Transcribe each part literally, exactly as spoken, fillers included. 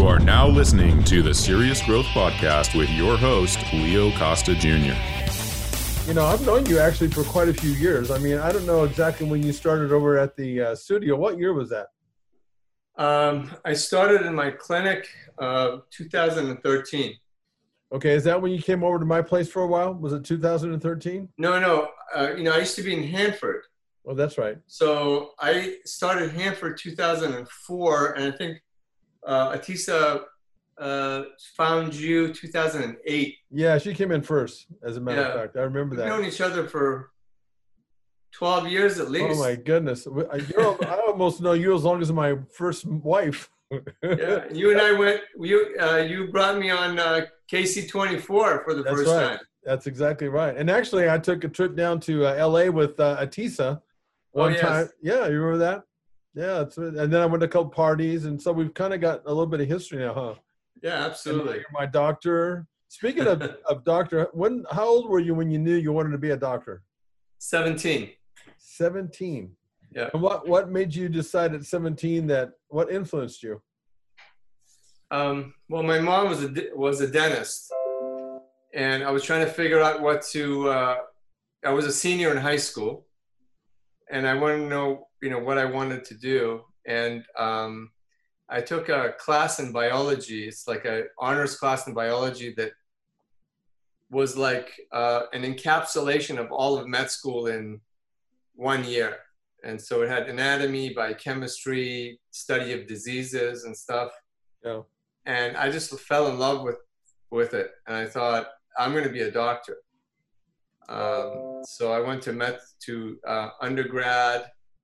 are now listening to the Serious Growth Podcast with your host, Leo Costa Junior You know, I've known you actually for quite a few years. I mean, I don't know exactly when you started over at the uh, studio. What year was that? Um, I started in my clinic uh, two thousand thirteen. Okay, is that when you came over to my place for a while? Was it two thousand thirteen? No, no. Uh, you know, I used to be in Hanford. Oh, that's right. So I started Hanford two thousand four, and I think uh, Atisa uh, found you two thousand eight. Yeah, she came in first, as a matter Yeah. of fact. I remember We've that. known each other for twelve years at least. Oh, my goodness. You're, I almost know you as long as my first wife. Yeah, you and I went, you, uh, you brought me on uh, K C twenty-four for the That's first right. time. That's exactly right. And actually, I took a trip down to uh, L A with uh, Atisa one Oh, yes. time. Yeah, you remember that? Yeah. It's, and then I went to a couple parties, and so we've kind of got a little bit of history now, huh? Yeah, And absolutely. you're my doctor. Speaking of, of doctor, when how old were you when you knew you wanted to be a doctor? seventeen. seventeen. Yeah. And what, what made you decide at seventeen that, what influenced you? Um, well, my mom was a, de- was a dentist, and I was trying to figure out what to, uh, I was a senior in high school, and I wanted to know, you know, what I wanted to do. And um, I took a class in biology. It's like an honors class in biology that was like uh, an encapsulation of all of med school in one year. And so it had anatomy, biochemistry, study of diseases and stuff. Yeah. And I just fell in love with, with it. And I thought, I'm going to be a doctor. Um, so I went to med to uh, undergrad.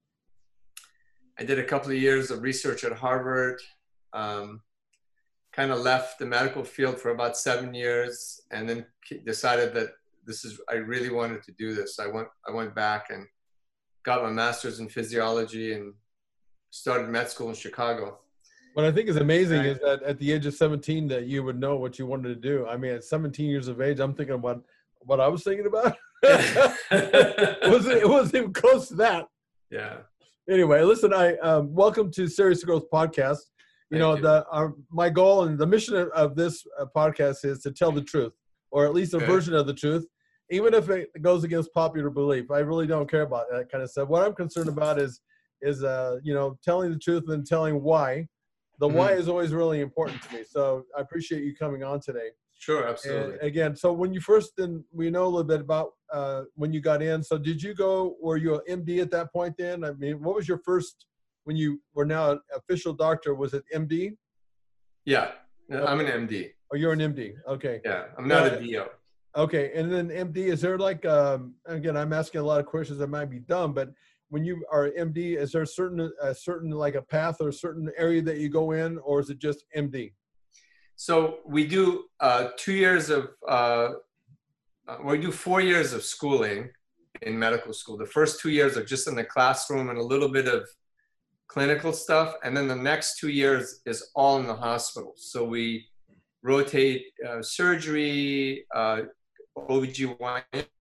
I did a couple of years of research at Harvard. Um, kind of left the medical field for about seven years, and then decided that this is, I really wanted to do this. I went, I went back and got my master's in physiology and started med school in Chicago. What I think is amazing Right. is that at the age of seventeen that you would know what you wanted to do. I mean, at seventeen years of age, I'm thinking about what I was thinking about. it, wasn't, it wasn't even close to that. Yeah. Anyway, listen, I um, welcome to Serious Growth Podcast. You Thank know, you. the our, my goal and the mission of, of this uh, podcast is to tell the truth, or at least a Okay. version of the truth, even if it goes against popular belief. I really don't care about that kind of stuff. What I'm concerned about is, is uh, you know, telling the truth and telling why. The why Mhm. is always really important to me. So I appreciate you coming on today. Sure, absolutely. And again, so when you first, then we know a little bit about uh, when you got in. So did you go, were you an M D at that point then? I mean, what was your first, when you were now an official doctor, was it M D? Yeah, I'm an M D. Oh, you're an M D. Okay. Yeah, I'm not Yeah. a D O. Okay. And then M D, is there like, um, again, I'm asking a lot of questions that might be dumb, but when you are M D, is there a certain, a certain like a path or a certain area that you go in, or is it just M D? So we do uh, two years of, uh, uh, we do four years of schooling in medical school. The first two years are just in the classroom and a little bit of clinical stuff. And then the next two years is all in the hospital. So we rotate uh, surgery, uh, O B G Y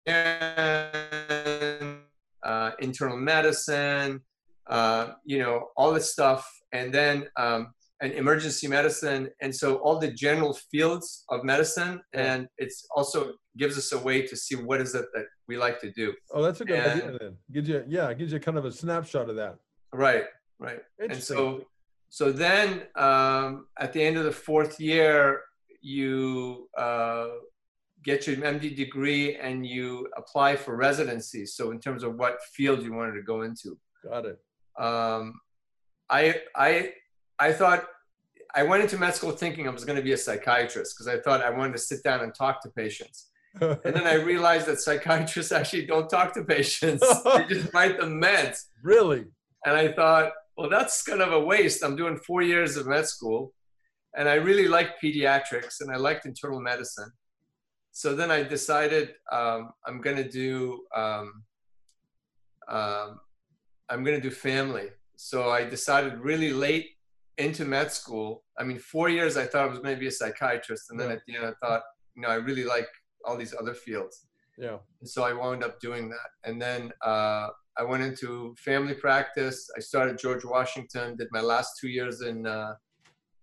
N, uh, internal medicine, uh, you know, all this stuff. And then um, and emergency medicine, and so all the general fields of medicine, and it's also gives us a way to see what is it that we like to do. Oh, that's a good And- idea then. Gives you, yeah, it gives you kind of a snapshot of that. Right, right. And Interesting. so, so then um, at the end of the fourth year, you uh, get your M D degree and you apply for residency. So in terms of what field you wanted to go into. Got it. Um, I, I, I thought I went into med school thinking I was going to be a psychiatrist because I thought I wanted to sit down and talk to patients. And then I realized that psychiatrists actually don't talk to patients. They just write them meds. Really? And I thought, well, that's kind of a waste. I'm doing four years of med school. And I really liked pediatrics and I liked internal medicine. So then I decided um, I'm going to do, um, um, I'm going to do family. So I decided really late into med school. I mean, four years, I thought I was going to be a psychiatrist. And then Yeah. at the end, I thought, you know, I really like all these other fields. Yeah. And so I wound up doing that. And then uh, I went into family practice. I started George Washington, did my last two years in, uh,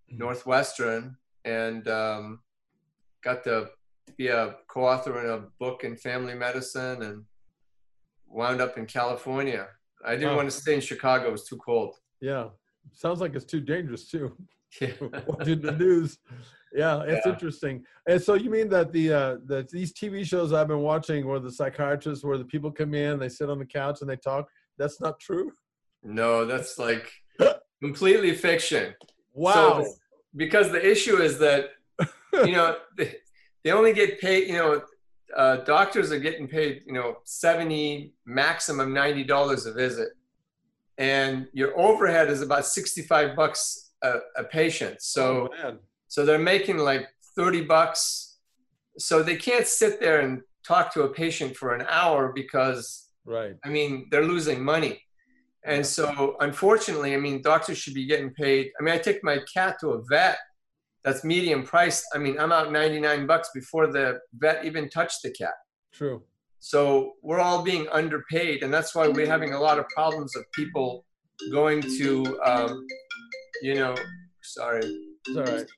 Northwestern, and um, got to be a co-author in a book in family medicine, and wound up in California. I didn't Wow. want to stay in Chicago. It was too cold. Yeah. Sounds like it's too dangerous too. Yeah. Watching the news. Yeah, it's Yeah. interesting. And so you mean that the uh that these T V shows I've been watching where the psychiatrists, where the people come in, they sit on the couch and they talk, that's not true? No, that's like completely fiction. Wow. So, because the issue is that, you know, they, they only get paid, you know, uh, doctors are getting paid, you know, seventy, maximum ninety dollars a visit. And your overhead is about sixty-five bucks a, a patient. So, Oh, man. so they're making like thirty bucks. So they can't sit there and talk to a patient for an hour because, Right. I mean, they're losing money. And so, unfortunately, I mean, doctors should be getting paid. I mean, I take my cat to a vet that's medium priced. I mean, I'm out ninety-nine bucks before the vet even touched the cat. True. So we're all being underpaid. And that's why we're having a lot of problems of people going to, um, you know, sorry, It's all right.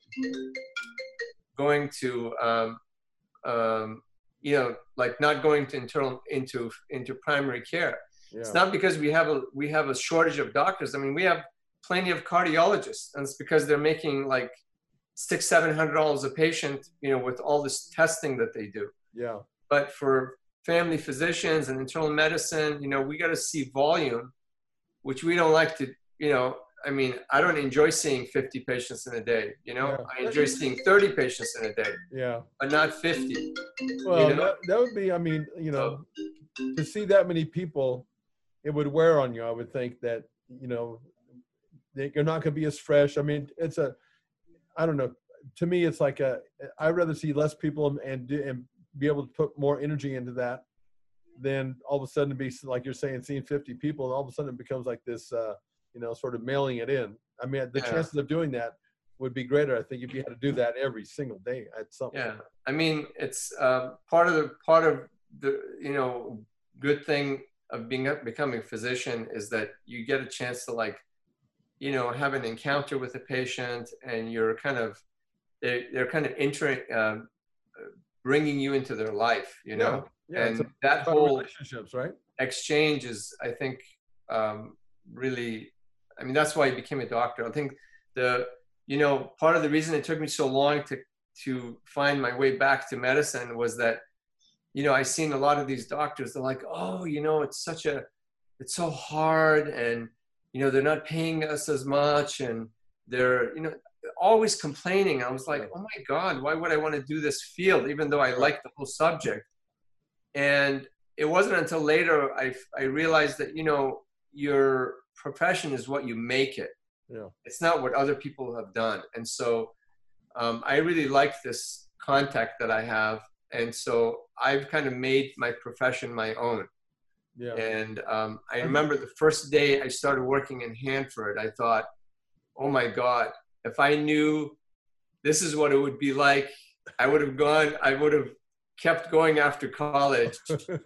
going to, um, um, you know, like not going to internal into into primary care. Yeah. It's not because we have a we have a shortage of doctors. I mean, we have plenty of cardiologists, and it's because they're making like six, seven hundred dollars a patient, you know, with all this testing that they do. Yeah. But for family physicians and internal medicine, you know, we got to see volume, which we don't like to, you know. I mean, I don't enjoy seeing fifty patients in a day. You know, Yeah. I enjoy seeing thirty patients in a day, Yeah. but not fifty. Well, You know? that, that would be, I mean, you know, to see that many people, it would wear on you. I would think that, you know, they, you're not going to be as fresh. I mean, it's a, I don't know. To me, it's like a, I'd rather see less people and, and, do- and be able to put more energy into that than all of a sudden be, like you're saying, seeing fifty people and all of a sudden it becomes like this, uh, you know, sort of mailing it in. I mean, the Yeah. chances of doing that would be greater, I think, if you had to do that every single day at something. Yeah, I mean, it's uh, part of the part of the you know good thing of being becoming a physician is that you get a chance to, like, you know, have an encounter with a patient, and you're kind of they they're kind of entering, uh, bringing you into their life, you know, Yeah, it's and that about whole relationships, right? exchange is, I think, um, really, I mean, that's why I became a doctor. I think the, you know, part of the reason it took me so long to, to find my way back to medicine was that, you know, I seen a lot of these doctors, they're like, oh, you know, it's such a, it's so hard, and, you know, they're not paying us as much, and they're, you know, always complaining. I was like, oh my God, why would I want to do this field, even though I like the whole subject? And it wasn't until later I, I realized that, you know, your profession is what you make it. Yeah. It's not what other people have done. And so um, I really like this contact that I have. And so I've kind of made my profession my own. Yeah. And um, I remember the first day I started working in Hanford, I thought, oh my God, if I knew this is what it would be like, I would have gone, I would have kept going after college.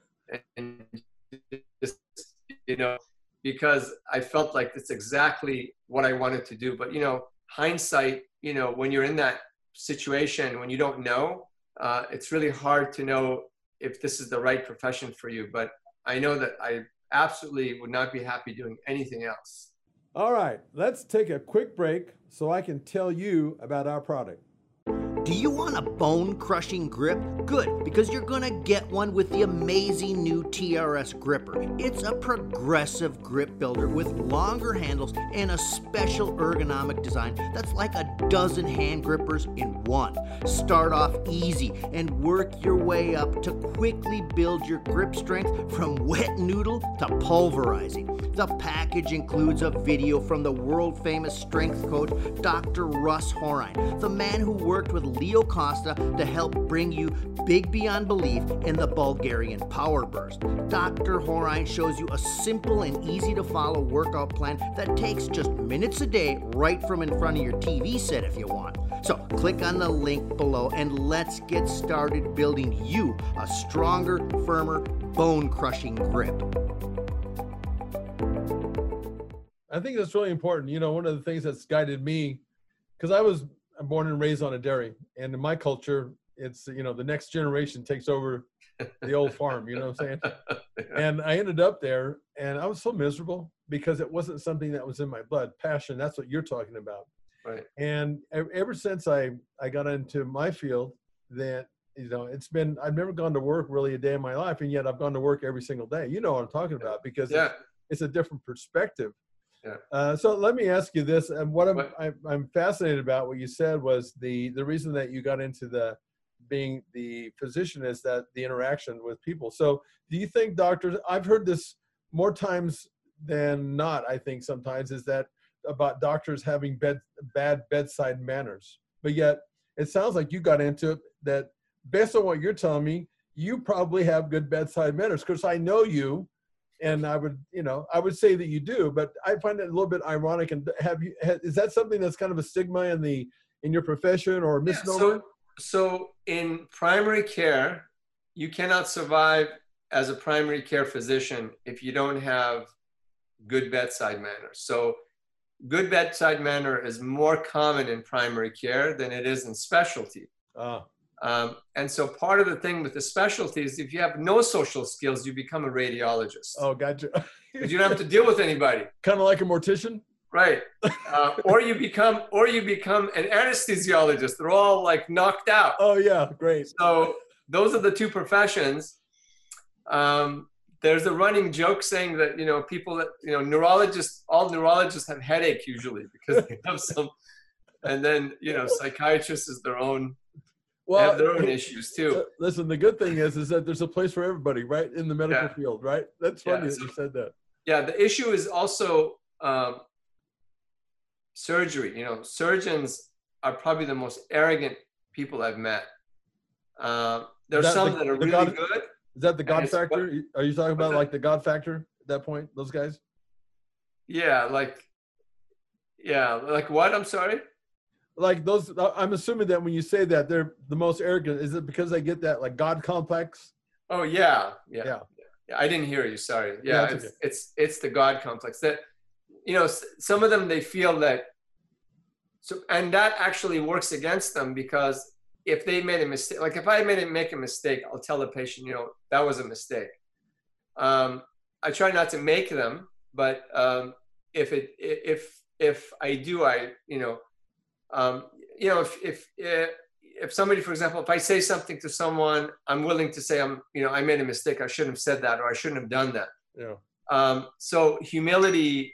And just, you know, because I felt like that's exactly what I wanted to do. But, you know, hindsight, you know, when you're in that situation, when you don't know, uh, it's really hard to know if this is the right profession for you. But I know that I absolutely would not be happy doing anything else. All right, let's take a quick break so I can tell you about our product. Do you want a bone-crushing grip? Good, because you're going to get one with the amazing new T R S gripper. It's a progressive grip builder with longer handles and a special ergonomic design that's like a dozen hand grippers in one. Start off easy and work your way up to quickly build your grip strength from wet noodle to pulverizing. The package includes a video from the world-famous strength coach, Doctor Russ Horine, the man who worked with Leo Costa to help bring you big beyond belief in the Bulgarian Power Burst. Doctor Horine shows you a simple and easy to follow workout plan that takes just minutes a day right from in front of your T V set if you want. So click on the link below and let's get started building you a stronger, firmer, bone-crushing grip. I think that's really important. You know, one of the things that's guided me because I was born and raised on a dairy, and in my culture, it's, you know, the next generation takes over the old farm, you know what I'm saying? And I ended up there, and I was so miserable because it wasn't something that was in my blood. Passion, that's what you're talking about. Right. And ever since I, I got into my field, that, you know, it's been, I've never gone to work really a day in my life, and yet I've gone to work every single day. You know what I'm talking about, because yeah. it's, it's a different perspective. Yeah. Uh, so let me ask you this, and what I'm, What? I'm I'm fascinated about what you said was the the reason that you got into the being the physician is that the interaction with people. So do you think doctors, I've heard this more times than not, I think sometimes, is that about doctors having bed, bad bedside manners, but yet it sounds like you got into it that based on what you're telling me, you probably have good bedside manners, because I know you. And I would, you know, I would say that you do, but I find it a little bit ironic. And have you, is that something that's kind of a stigma in the, in your profession, or a misnomer? Yeah, so, so in primary care, you cannot survive as a primary care physician if you don't have good bedside manners. So good bedside manner is more common in primary care than it is in specialty. Ah. Um, and so part of the thing with the specialty is if you have no social skills, you become a radiologist. Oh, gotcha. Because you don't have to deal with anybody. Kind of like a mortician? Right. Uh, or you become, or you become an anesthesiologist. They're all like knocked out. Oh yeah, great. So those are the two professions. Um, there's a running joke saying that, you know, people that, you know, neurologists, all neurologists have headache usually because they have some, and then, you know, psychiatrists is their own, well, they have their own issues too. Listen, the good thing is, is that there's a place for everybody, right? In the medical Yeah. field, right? That's funny Yeah, that so- you said that. Yeah, the issue is also um, surgery. You know, surgeons are probably the most arrogant people I've met. Uh, there's That- some the- that are the really God- good. Is that the God it's- factor? Are you talking about that? like the God factor at that point, those guys? Yeah, like, yeah, like what? I'm sorry. Like those, I'm assuming that when you say that they're the most arrogant, is it because they get that like God complex? Oh yeah, yeah, Yeah. yeah. I didn't hear you. Sorry. Yeah, Yeah, that's it's, okay. it's it's the God complex that, you know, s- some of them they feel that. So and that actually works against them, because if they made a mistake, like if I made it make a mistake, I'll tell the patient, you know, that was a mistake. Um, I try not to make them, but um, if it if if I do, I you know, um, you know, if if if somebody, for example, if I say something to someone, I'm willing to say I'm, you know, I made a mistake. I shouldn't have said that, or I shouldn't have done that. Yeah. Um, so humility,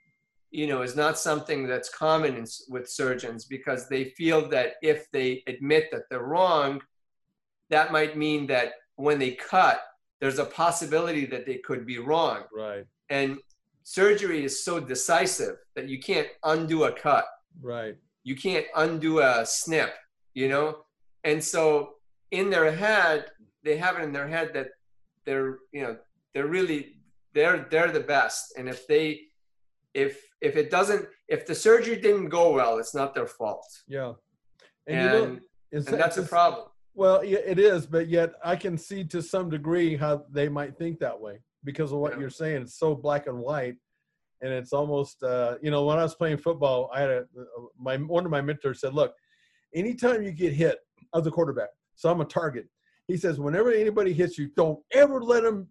you know, is not something that's common in, with surgeons, because they feel that if they admit that they're wrong, that might mean that when they cut, there's a possibility that they could be wrong. Right. And surgery is so decisive that you can't undo a cut. Right. You can't undo a snip, you know? And so in their head, they have it in their head that they're, you know, they're really, they're, they're the best. And if they, if, if it doesn't, if the surgery didn't go well, it's not their fault. Yeah. And, you know, it's- and that's a it's- problem. Well, yeah, it is, but yet I can see to some degree how they might think that way because of what Yeah. you're saying. It's so black and white, and it's almost, uh, you know, when I was playing football, I had a my one of my mentors said, "Look, anytime you get hit, I was a quarterback, so I'm a target." He says, "Whenever anybody hits you, don't ever let them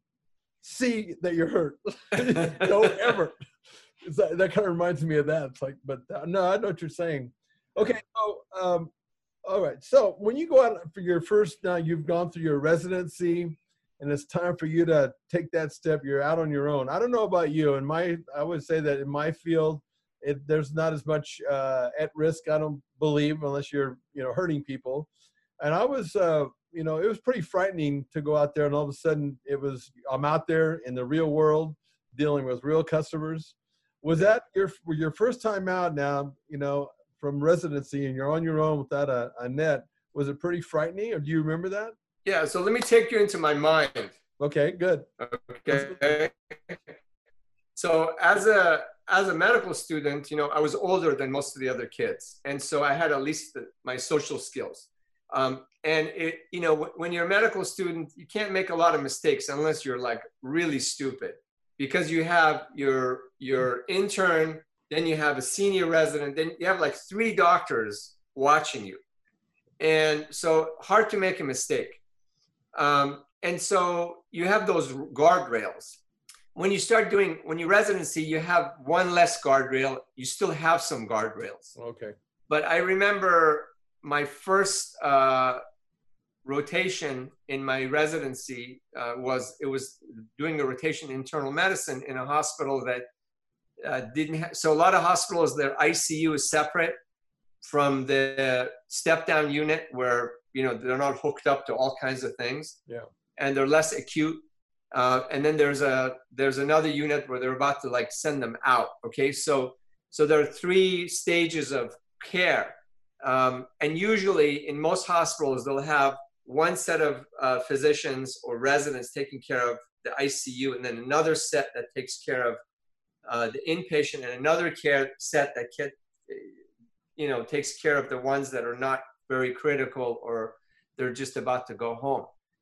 see that you're hurt. Don't ever." It's that, that kind of reminds me of that. It's like, but uh, no, I know what you're saying. Okay, so. Um, All right. So when you go out for your first, now you've gone through your residency, and it's time for you to take that step. You're out on your own. I don't know about you. In my, I would say that in my field, it, there's not as much uh, at risk, I don't believe, unless you're, you know, hurting people. And I was, uh, you know, it was pretty frightening to go out there, and all of a sudden it was, I'm out there in the real world dealing with real customers. Was that your your first time out now, you know, from residency, and you're on your own without a, a net? Was it pretty frightening, or do you remember that? Yeah. So let me take you into my mind. Okay, good. Okay. So as a as a medical student, you know, I was older than most of the other kids, and so I had at least the, my social skills. Um, and it, you know, w- when you're a medical student, you can't make a lot of mistakes unless you're like really stupid, because you have your your intern then you have a senior resident, then you have like three doctors watching you. And so hard to make a mistake. Um, and so you have those guardrails. When you start doing, when you residency, you have one less guardrail. You still have some guardrails. Okay. But I remember my first uh, rotation in my residency uh, was, it was doing a rotation in internal medicine in a hospital that uh, didn't have, so a lot of hospitals, their I C U is separate from the step down unit where, you know, they're not hooked up to all kinds of things. Yeah. And they're less acute. Uh, and then there's a, there's another unit where they're about to like send them out. Okay. So, so there are three stages of care. Um, and usually in most hospitals, they'll have one set of uh, physicians or residents taking care of the I C U, and then another set that takes care of uh, the inpatient, and another care set that can, you know, takes care of the ones that are not very critical or they're just about to go home.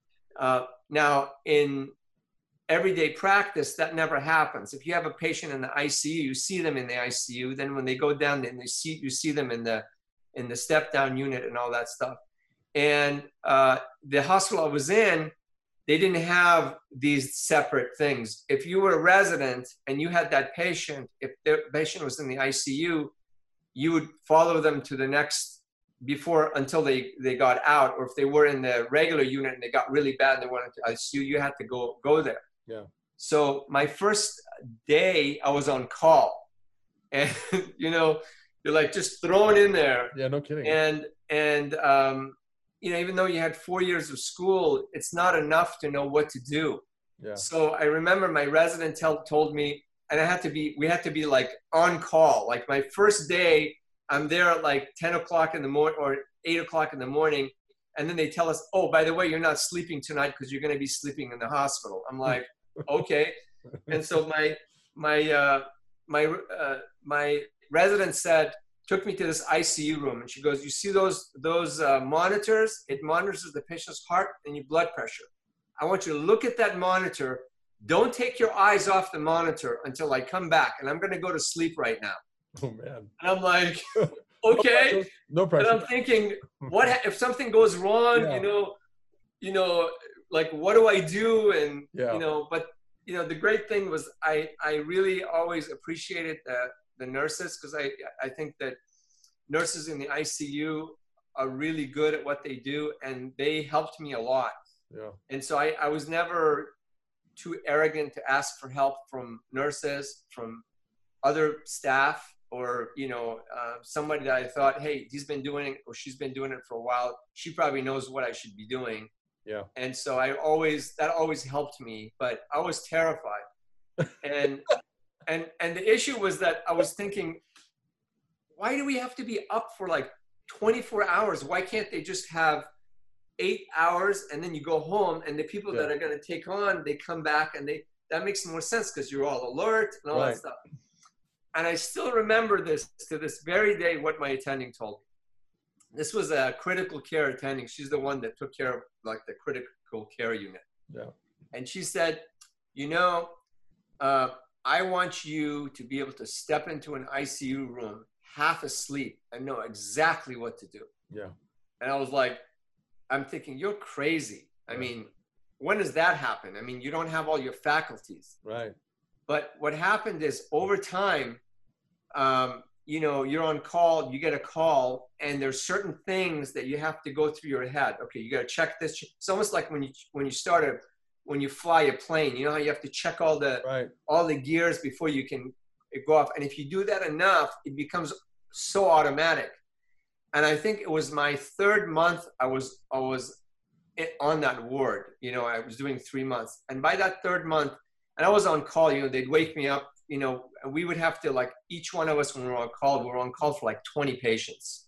Uh, now, in everyday practice, that never happens. If you have a patient in the I C U, you see them in the I C U. Then when they go down, and they see you see them in the in the step down unit and all that stuff. And uh, the hospital I was in, they didn't have these separate things. If you were a resident and you had that patient, if the patient was in the I C U, you would follow them to the next before until they, they got out, or if they were in the regular unit and they got really bad and they wanted to I C U, you had to go go there. Yeah. So my first day I was on call, and you know, you're like just thrown in there. Yeah, no kidding. And and um, you know, even though you had four years of school, it's not enough to know what to do. Yeah. So I remember my resident tell, told me, and I had to be, we had to be like on call. Like my first day, I'm there at like ten o'clock in the morning or eight o'clock in the morning. And then they tell us, oh, by the way, you're not sleeping tonight because you're going to be sleeping in the hospital. I'm like, okay. And so my, my, uh, my, uh, my resident said, took me to this I C U room, and she goes, you see those, those uh, monitors? It monitors the patient's heart and your blood pressure. I want you to look at that monitor. Don't take your eyes off the monitor until I come back, and I'm going to go to sleep right now. Oh man. And I'm like, okay. No pressure. And I'm thinking, what ha- if something goes wrong, Yeah. you know, you know, like, what do I do? And, Yeah. you know, but, you know, the great thing was I, I really always appreciated the, the nurses, because I, I think that nurses in the I C U are really good at what they do, and they helped me a lot. Yeah. And so I, I was never too arrogant to ask for help from nurses, from other staff, or, you know, uh, somebody that I thought, hey, he's been doing it, or she's been doing it for a while. She probably knows what I should be doing. Yeah. And so I always, that always helped me, but I was terrified. And, and, and the issue was that I was thinking, why do we have to be up for like twenty-four hours? Why can't they just have eight hours and then you go home, and the people yeah. that are going to take on, they come back, and they, that makes more sense because you're all alert and all right. that stuff. And I still remember this to this very day, what my attending told me. This was a critical care attending. She's the one that took care of like the critical care unit. Yeah. And she said, you know, uh, I want you to be able to step into an I C U room half asleep and know exactly what to do. Yeah. And I was like, I'm thinking, you're crazy. I yeah. mean, when does that happen? I mean, you don't have all your faculties. Right. But what happened is over time, um, you know, you're on call, you get a call, and there's certain things that you have to go through your head. Okay, you got to check this. It's almost like when you when you start a, when you fly a plane, you know how you have to check all the right. all the gears before you can go off. And if you do that enough, it becomes so automatic. And I think it was my third month I was I was on that ward. You know, I was doing three months, and by that third month, and I was on call. You know, they'd wake me up. You know, and we would have to, like, each one of us when we were on call, we were on call for like twenty patients.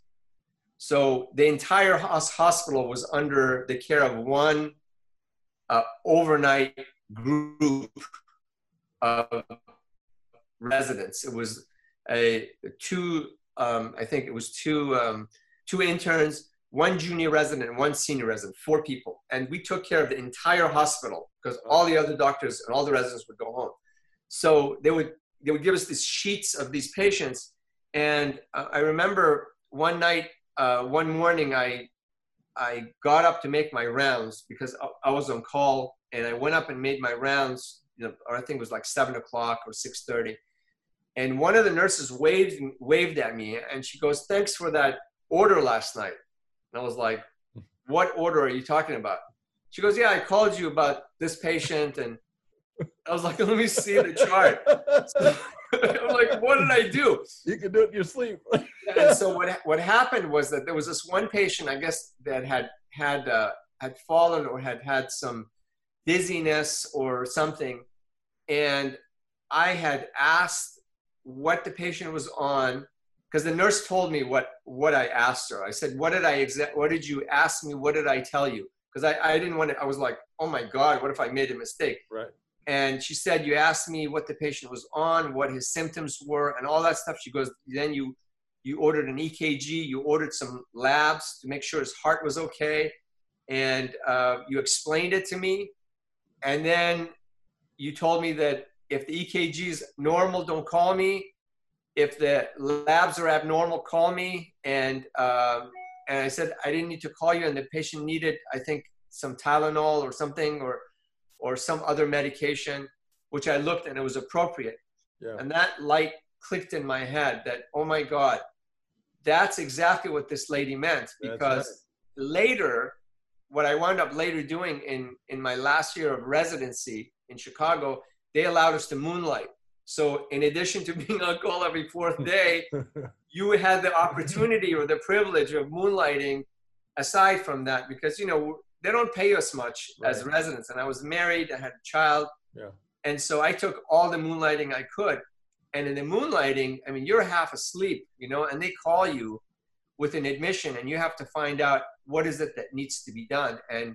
So the entire hospital was under the care of one uh, overnight group of residents. It was a two, um, I think it was two, um, two interns, one junior resident, and one senior resident, four people. And we took care of the entire hospital because all the other doctors and all the residents would go home. So they would they would give us these sheets of these patients. And uh, I remember one night, uh, one morning, I I got up to make my rounds because I, I was on call, and I went up and made my rounds. You know, or I think it was like seven o'clock or six thirty. And one of the nurses waved waved at me, and she goes, "Thanks for that order last night." And I was like, "What order are you talking about?" She goes, "Yeah, I called you about this patient." And I was like, "Let me see the chart." So, I'm like, "What did I do?" You can do it in your sleep. And so what what happened was that there was this one patient, I guess, that had had uh, had fallen or had had some dizziness or something, and I had asked what the patient was on, because the nurse told me what what I asked her. I said, "What did I exa- What did you ask me? What did I tell you?" Because I, I didn't want to. I was like, "Oh my God, what if I made a mistake?" Right. And she said, "You asked me what the patient was on, what his symptoms were, and all that stuff." She goes, "Then you you ordered an E K G, you ordered some labs to make sure his heart was okay, and uh, you explained it to me, and then you told me that if the E K G is normal, don't call me. If the labs are abnormal, call me." And um, and I said I didn't need to call you, and the patient needed, I think, some Tylenol or something, or or some other medication, which I looked and it was appropriate. Yeah. And that light clicked in my head that, oh my God, that's exactly what this lady meant. Because right. later, what I wound up later doing in, in my last year of residency in Chicago, they allowed us to moonlight. So in addition to being on call every fourth day, you had the opportunity or the privilege of moonlighting aside from that, because, you know, they don't pay us much right. as residents. And I was married, I had a child. Yeah. And so I took all the moonlighting I could. And in the moonlighting, I mean, you're half asleep, you know, and they call you with an admission, and you have to find out what is it that needs to be done. And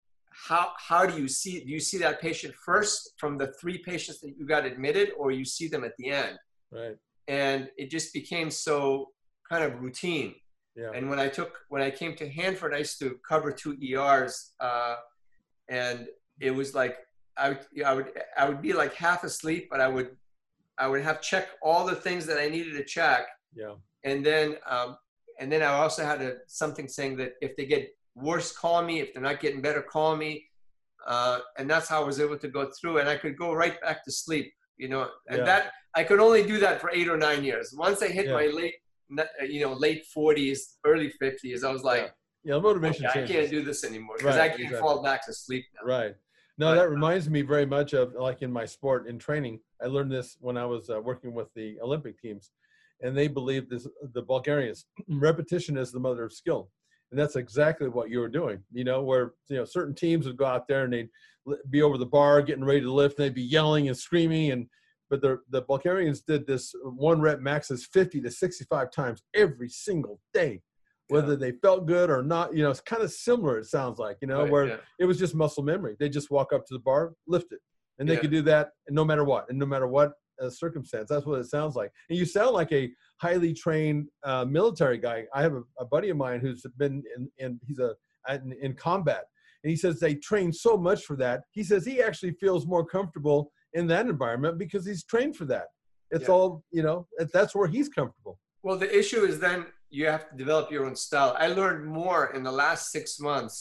how how do you see, do you see that patient first from the three patients that you got admitted, or you see them at the end? Right. And it just became so kind of routine. Yeah. And when I took, when I came to Hanford, I used to cover two E Rs, uh, and it was like, I would, I would, I would be like half asleep, but I would, I would have checked all the things that I needed to check. Yeah. And then, um, and then I also had a, something saying that if they get worse, call me. If they're not getting better, call me. Uh, and that's how I was able to go through, and I could go right back to sleep, you know, and yeah. that I could only do that for eight or nine years. Once I hit yeah. my late, you know, late forties, early fifties, I was like, yeah, yeah motivation okay, I changes. can't do this anymore because right, I can't exactly. fall back to sleep now. Right. No, but, that reminds me very much of, like, in my sport in training. I learned this when I was uh, working with the Olympic teams, and they believe this, the Bulgarians, repetition is the mother of skill. And that's exactly what you were doing, you know, where, you know, certain teams would go out there and they'd be over the bar getting ready to lift, and they'd be yelling and screaming. And, but the, the Bulgarians did this one rep max is fifty to sixty-five times every single day, whether yeah. they felt good or not. You know, it's kind of similar, it sounds like, you know, right, where yeah. it was just muscle memory. They just walk up to the bar, lift it, and they yeah. could do that no matter what, and no matter what uh, circumstance. That's what it sounds like. And you sound like a highly trained uh, military guy. I have a, a buddy of mine who's been in, in he's a in, in combat, and he says they train so much for that. He says he actually feels more comfortable in that environment because he's trained for that. It's yeah. all, you know, that's where he's comfortable. Well, the issue is then you have to develop your own style. I learned more in the last six months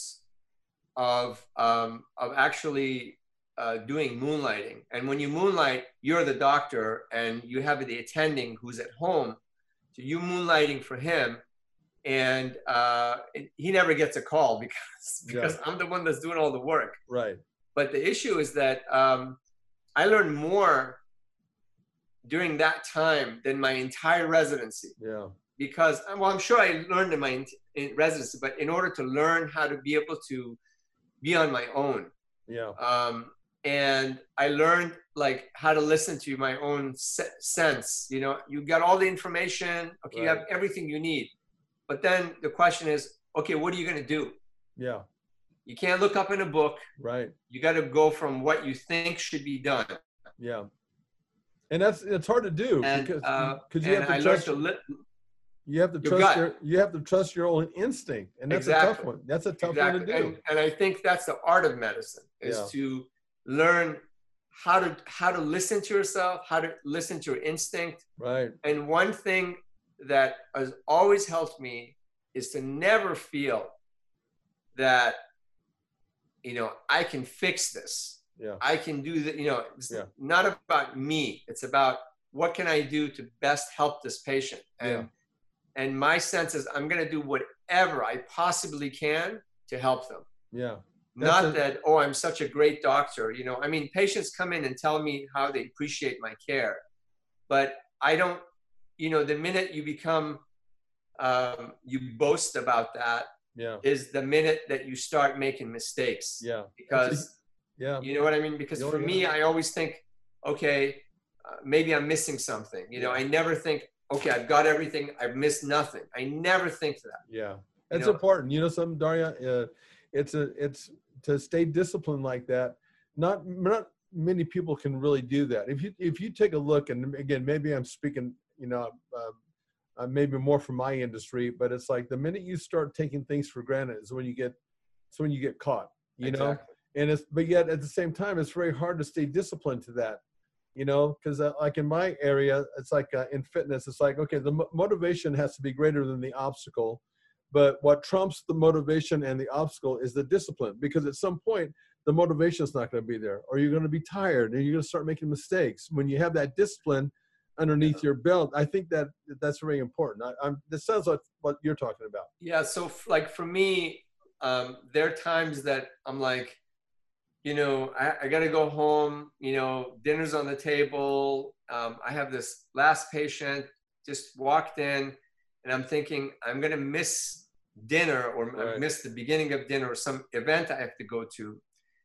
of um, of actually uh, doing moonlighting. And when you moonlight, you're the doctor and you have the attending who's at home. So you moonlighting for him, and uh, he never gets a call because because yeah. I'm the one that's doing all the work. Right. But the issue is that um, I learned more during that time than my entire residency. Yeah. Because, well, I'm sure I learned in my in residency, but in order to learn how to be able to be on my own. Yeah. Um, and I learned like how to listen to my own se- sense. You know, you got all the information. Okay, right. You have everything you need. But then the question is, okay, what are you going to do? Yeah. You can't look up in a book. Right. You got to go from what you think should be done. Yeah. And that's, it's hard to do and, because uh, cause you have to I trust, learned to li- you have to your trust gut. your, you have to trust your own instinct. And that's exactly. a tough one. That's a tough exactly. one to do. And, and I think that's the art of medicine is yeah. to learn how to how to listen to yourself, how to listen to your instinct. Right. And one thing that has always helped me is to never feel that, you know, I can fix this. Yeah. I can do that. You know, it's Yeah. not about me. It's about what can I do to best help this patient. And Yeah. and my sense is I'm going to do whatever I possibly can to help them. Yeah. Not That's a- that, oh, I'm such a great doctor. You know, I mean, patients come in and tell me how they appreciate my care, but I don't, you know, the minute you become, um, you boast about that Yeah. is the minute that you start making mistakes. Yeah. Because, Yeah. you know what I mean? Because Oh, for yeah. me, I always think, okay, uh, maybe I'm missing something. You know, Yeah. I never think, okay, I've got everything. I've missed nothing. I never think that. Yeah. That's know- important. You know, something, Daria, uh, it's a, it's to stay disciplined like that. Not, not many people can really do that. If you, if you take a look, and again, maybe I'm speaking, you know, um, uh, maybe more from my industry, but it's like the minute you start taking things for granted is when you get, it's when you get caught, you know? Exactly. And it's, but yet at the same time, it's very hard to stay disciplined to that, you know, because uh, like in my area, it's like uh, in fitness, it's like, okay, the mo- motivation has to be greater than the obstacle. But what trumps the motivation and the obstacle is the discipline, because at some point, the motivation is not going to be there, or you're going to be tired and you're going to start making mistakes. When you have that discipline underneath Yeah. your belt, I think that that's very important. I, I'm, this sounds like what you're talking about. Yeah. So f- like for me, um, there are times that I'm like, you know, I, I got to go home, you know, dinner's on the table. Um, I have this last patient just walked in and I'm thinking I'm going to miss dinner or Right. miss the beginning of dinner or some event I have to go to.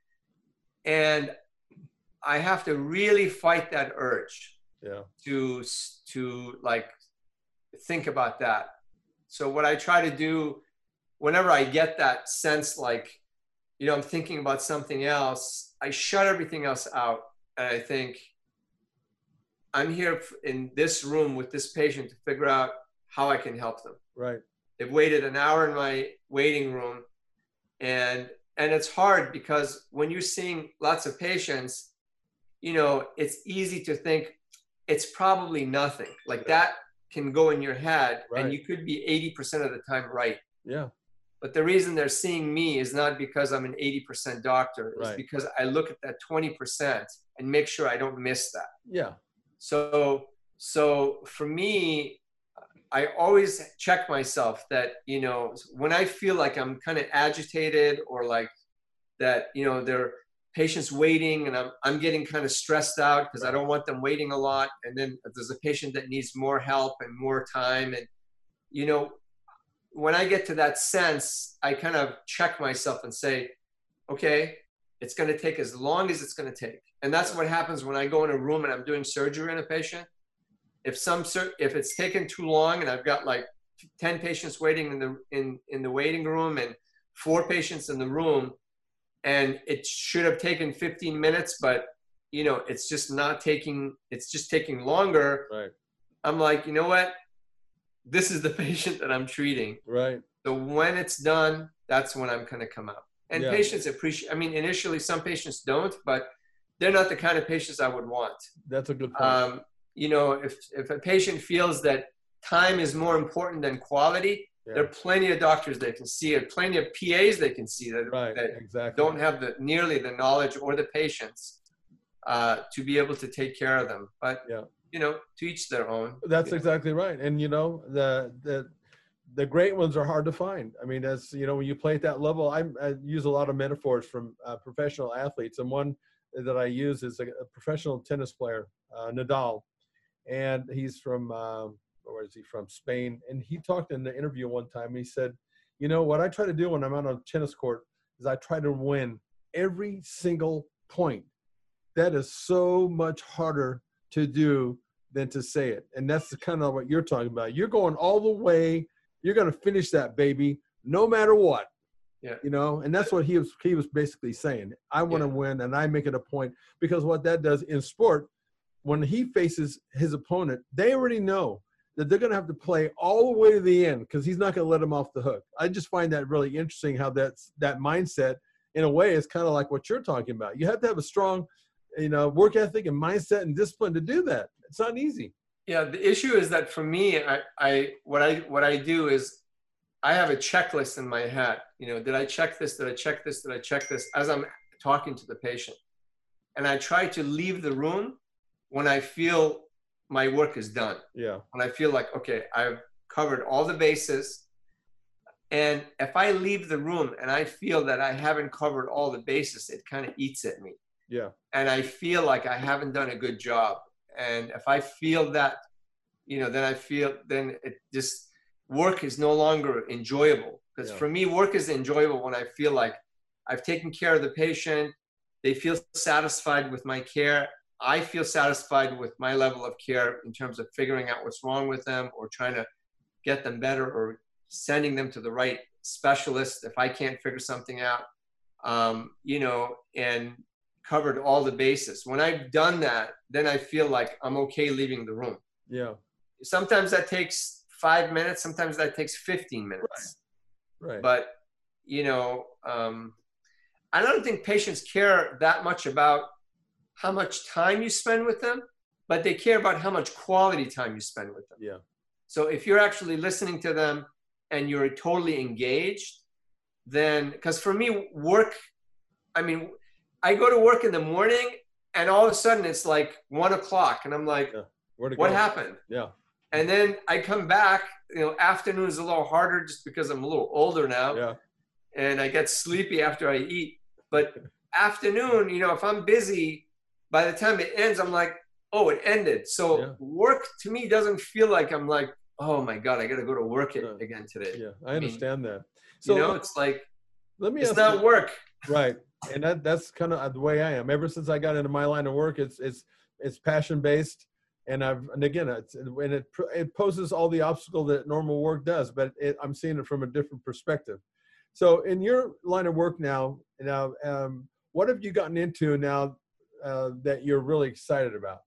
And I have to really fight that urge Yeah. to, s- to like think about that. So what I try to do whenever I get that sense, like, you know, I'm thinking about something else, I shut everything else out. And I think I'm here f- in this room with this patient to figure out how I can help them. Right. They've waited an hour in my waiting room. And, and it's hard because when you're seeing lots of patients, you know, it's easy to think it's probably nothing. Like Yeah. that can go in your head Right. and you could be eighty percent of the time right. Yeah. But the reason they're seeing me is not because I'm an eighty percent doctor. It's Right. because I look at that twenty percent and make sure I don't miss that. Yeah. So, so for me, I always check myself that, you know, when I feel like I'm kind of agitated or like that, you know, there are patients waiting and I'm, I'm getting kind of stressed out because I don't want them waiting a lot. And then if there's a patient that needs more help and more time. And, you know, when I get to that sense, I kind of check myself and say, okay, it's going to take as long as it's going to take. And that's Yeah. what happens when I go in a room and I'm doing surgery on a patient. If some sur- if it's taken too long and I've got like ten patients waiting in the in in the waiting room and four patients in the room, and it should have taken fifteen minutes, but you know it's just not taking. It's just taking longer. Right. I'm like, you know what? This is the patient that I'm treating. Right. So when it's done, that's when I'm going to come out. And Yeah. patients appreciate. I mean, initially some patients don't, but they're not the kind of patients I would want. That's a good point. Um, you know, if, if a patient feels that time is more important than quality, Yeah. there are plenty of doctors they can see, and plenty of P As they can see that, Right. that Exactly. don't have the nearly the knowledge or the patience uh, to be able to take care of them. But, Yeah. you know, to each their own. That's you know. exactly right. And you know, the the the great ones are hard to find. I mean, as you know, when you play at that level, I, I use a lot of metaphors from uh, professional athletes, and one that I use is a, a professional tennis player, uh, Nadal, and he's from um, where is he from? Spain. And he talked in the interview one time. He said, "You know what I try to do when I'm out on a tennis court is I try to win every single point. That is so much harder to do than to say it." And that's the kind of what you're talking about. You're going all the way. You're going to finish that baby, no matter what. Yeah. You know, and that's what he was, he was basically saying. I want to Yeah. win, and I make it a point, because what that does in sport, when he faces his opponent, they already know that they're going to have to play all the way to the end, because he's not going to let them off the hook. I just find that really interesting, how that's, that mindset in a way is kind of like what you're talking about. You have to have a strong, you know, work ethic and mindset and discipline to do that. It's not easy. Yeah, the issue is that for me, I, I what I what I do is I have a checklist in my head. You know, did I check this? Did I check this? Did I check this? As I'm talking to the patient, and I try to leave the room when I feel my work is done. Yeah. When I feel like, okay, I've covered all the bases. And if I leave the room and I feel that I haven't covered all the bases, it kind of eats at me. Yeah. And I feel like I haven't done a good job. And if I feel that, you know, then I feel, then it just, work is no longer enjoyable. Because Yeah. for me, work is enjoyable when I feel like I've taken care of the patient. They feel satisfied with my care. I feel satisfied with my level of care in terms of figuring out what's wrong with them or trying to get them better or sending them to the right specialist if I can't figure something out, um, you know, and covered all the bases. When I've done that, then I feel like I'm okay leaving the room. Yeah. Sometimes that takes five minutes. Sometimes that takes fifteen minutes. Right. Right. But, you know, um, I don't think patients care that much about how much time you spend with them, but they care about how much quality time you spend with them. Yeah. So if you're actually listening to them and you're totally engaged, then, because for me, work, I mean, I go to work in the morning and all of a sudden it's like one o'clock and I'm like, Yeah. Where to what go? happened? Yeah. And then I come back, you know, afternoon is a little harder just because I'm a little older now. Yeah. And I get sleepy after I eat. But afternoon, you know, if I'm busy, by the time it ends, I'm like, oh, it ended. So Yeah. work to me doesn't feel like I'm like, oh my God, I got to go to work it Yeah. again today. Yeah. I understand that. So You know, it's like, let me it's ask not you, work. right. And that, that's kind of the way I am. Ever since I got into my line of work, it's, it's, it's passion based. And I've, and again, it's, and it, it poses all the obstacle that normal work does, but it, I'm seeing it from a different perspective. So in your line of work now, now, um, what have you gotten into now uh, that you're really excited about?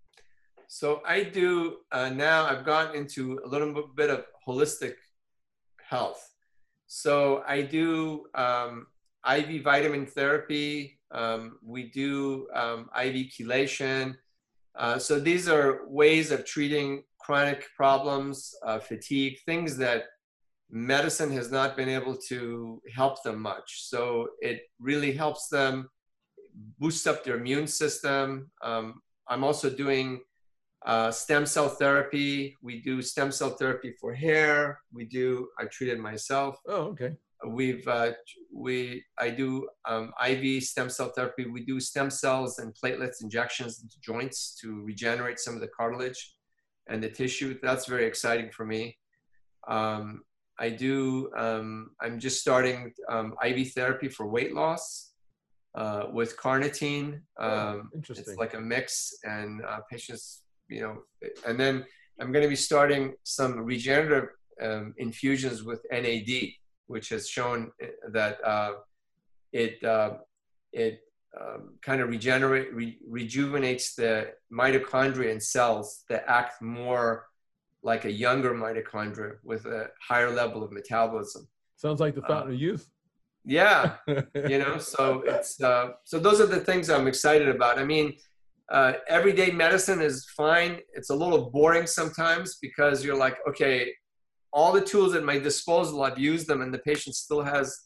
So I do uh, now, I've gotten into a little bit of holistic health. So I do um, I V vitamin therapy. Um, we do um, I V chelation. Uh, so these are ways of treating chronic problems, uh, fatigue, things that medicine has not been able to help them much. So it really helps them boost up their immune system. Um, I'm also doing uh, stem cell therapy. We do stem cell therapy for hair. We do, I treated myself. Oh, okay. We've, uh, we, I do um, I V stem cell therapy. We do stem cells and platelets injections into joints to regenerate some of the cartilage and the tissue. That's very exciting for me. Um, I do, um, I'm just starting um, I V therapy for weight loss uh, with carnitine. Um, Oh, interesting. It's like a mix, and uh, patients, you know, and then I'm going to be starting some regenerative um, infusions with N A D, which has shown that uh, it uh, it um, kind of regenerate re rejuvenates the mitochondria and cells that act more like a younger mitochondria with a higher level of metabolism. Sounds like the fountain uh, of youth. Yeah, you know, so it's uh, so those are the things I'm excited about. I mean, uh, everyday medicine is fine. It's a little boring sometimes because you're like, okay, all the tools at my disposal, I've used them, and the patient still has,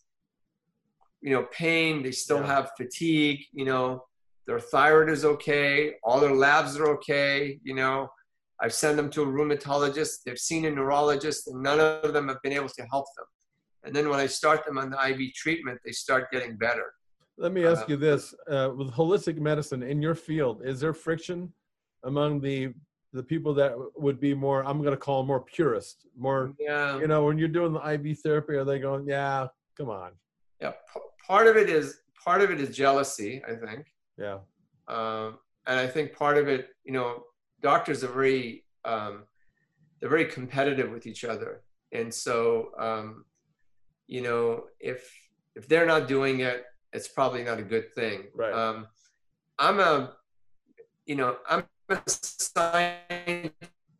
you know, pain. They still Yeah. have fatigue. You know, their thyroid is okay. All their labs are okay. You know, I've sent them to a rheumatologist. They've seen a neurologist, and none of them have been able to help them. And then when I start them on the I V treatment, they start getting better. Let me ask Uh, you this: uh, with holistic medicine in your field, is there friction among the the people that would be more? I'm going to call them more purist, more. Yeah. You know, when you're doing the I V therapy, are they going, "Yeah, come on"? Yeah. P- part of it is part of it is jealousy, I think. Yeah. Um, and I think part of it, you know, doctors are very, um, they're very competitive with each other. And so, um, you know, if, if they're not doing it, it's probably not a good thing. Right. Um, I'm a, you know, I'm a scientist,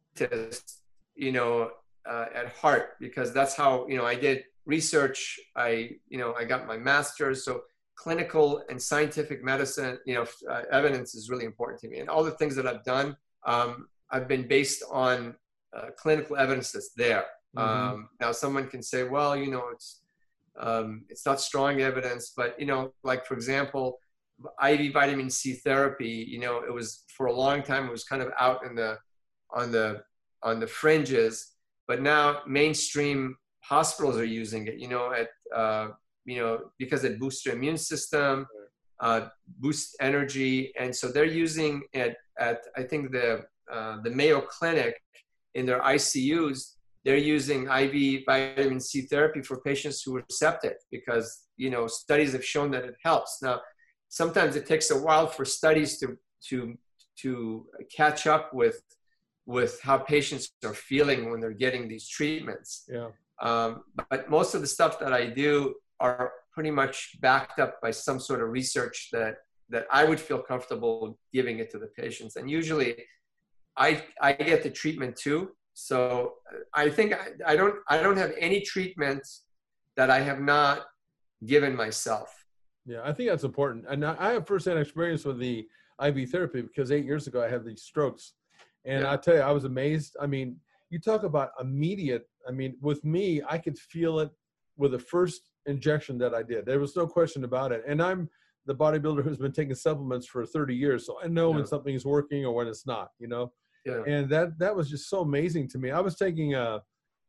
you know, uh, at heart, because that's how, you know, I did research. I, you know, I got my master's. So clinical and scientific medicine, you know, uh, evidence is really important to me. And all the things that I've done, um, I've been based on uh, clinical evidence that's there. Mm-hmm. Um, now, someone can say, well, you know, it's um, it's not strong evidence, but, you know, like, for example, I V vitamin C therapy, you know, it was for a long time, it was kind of out in the, on the, on the fringes, but now mainstream hospitals are using it, you know, at, uh, you know, because it boosts your immune system, uh, boosts energy. And so they're using it at, I think the, uh, the Mayo Clinic in their I C Us, they're using I V vitamin C therapy for patients who are septic because, you know, studies have shown that it helps. Now, sometimes it takes a while for studies to, to, to catch up with, with how patients are feeling when they're getting these treatments. Yeah. Um, but most of the stuff that I do are pretty much backed up by some sort of research that, that I would feel comfortable giving it to the patients. And usually I, I get the treatment too. So I think I, I don't, I don't have any treatment that I have not given myself. Yeah, I think that's important. And I have firsthand experience with the I V therapy because eight years ago I had these strokes. And Yeah. I tell you, I was amazed. I mean, you talk about immediate. I mean, with me, I could feel it with the first injection that I did. There was no question about it. And I'm the bodybuilder who's been taking supplements for thirty years. So I know Yeah. when something is working or when it's not, you know? Yeah. And that, that was just so amazing to me. I was taking a,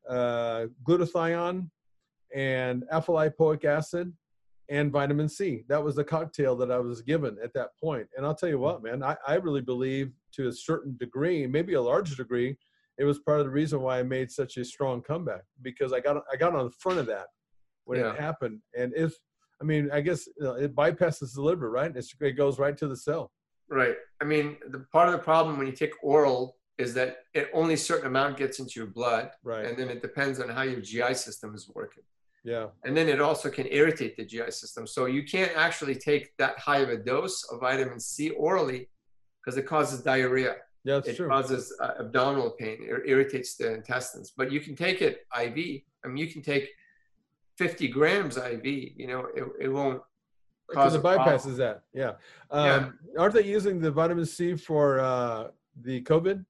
a glutathione and alpha lipoic acid and vitamin C. That was the cocktail that I was given at that point. And I'll tell you what, man, I, I really believe to a certain degree, maybe a large degree, it was part of the reason why I made such a strong comeback because I got, I got on the front of that when Yeah. it happened. And if, I mean, I guess you know, it bypasses the liver, right? It's, it goes right to the cell. Right. I mean, the part of the problem when you take oral is that it only a certain amount gets into your blood. Right. And then it depends on how your G I system is working. Yeah. And then it also can irritate the G I system. So you can't actually take that high of a dose of vitamin C orally because it causes diarrhea. Yeah, that's it true. causes uh, abdominal pain. It irritates the intestines. But you can take it I V. I mean, you can take fifty grams I V. You know, it, it won't cause Because it a problem. bypasses that. Yeah. Um, Aren't they using the vitamin C for uh, the COVID?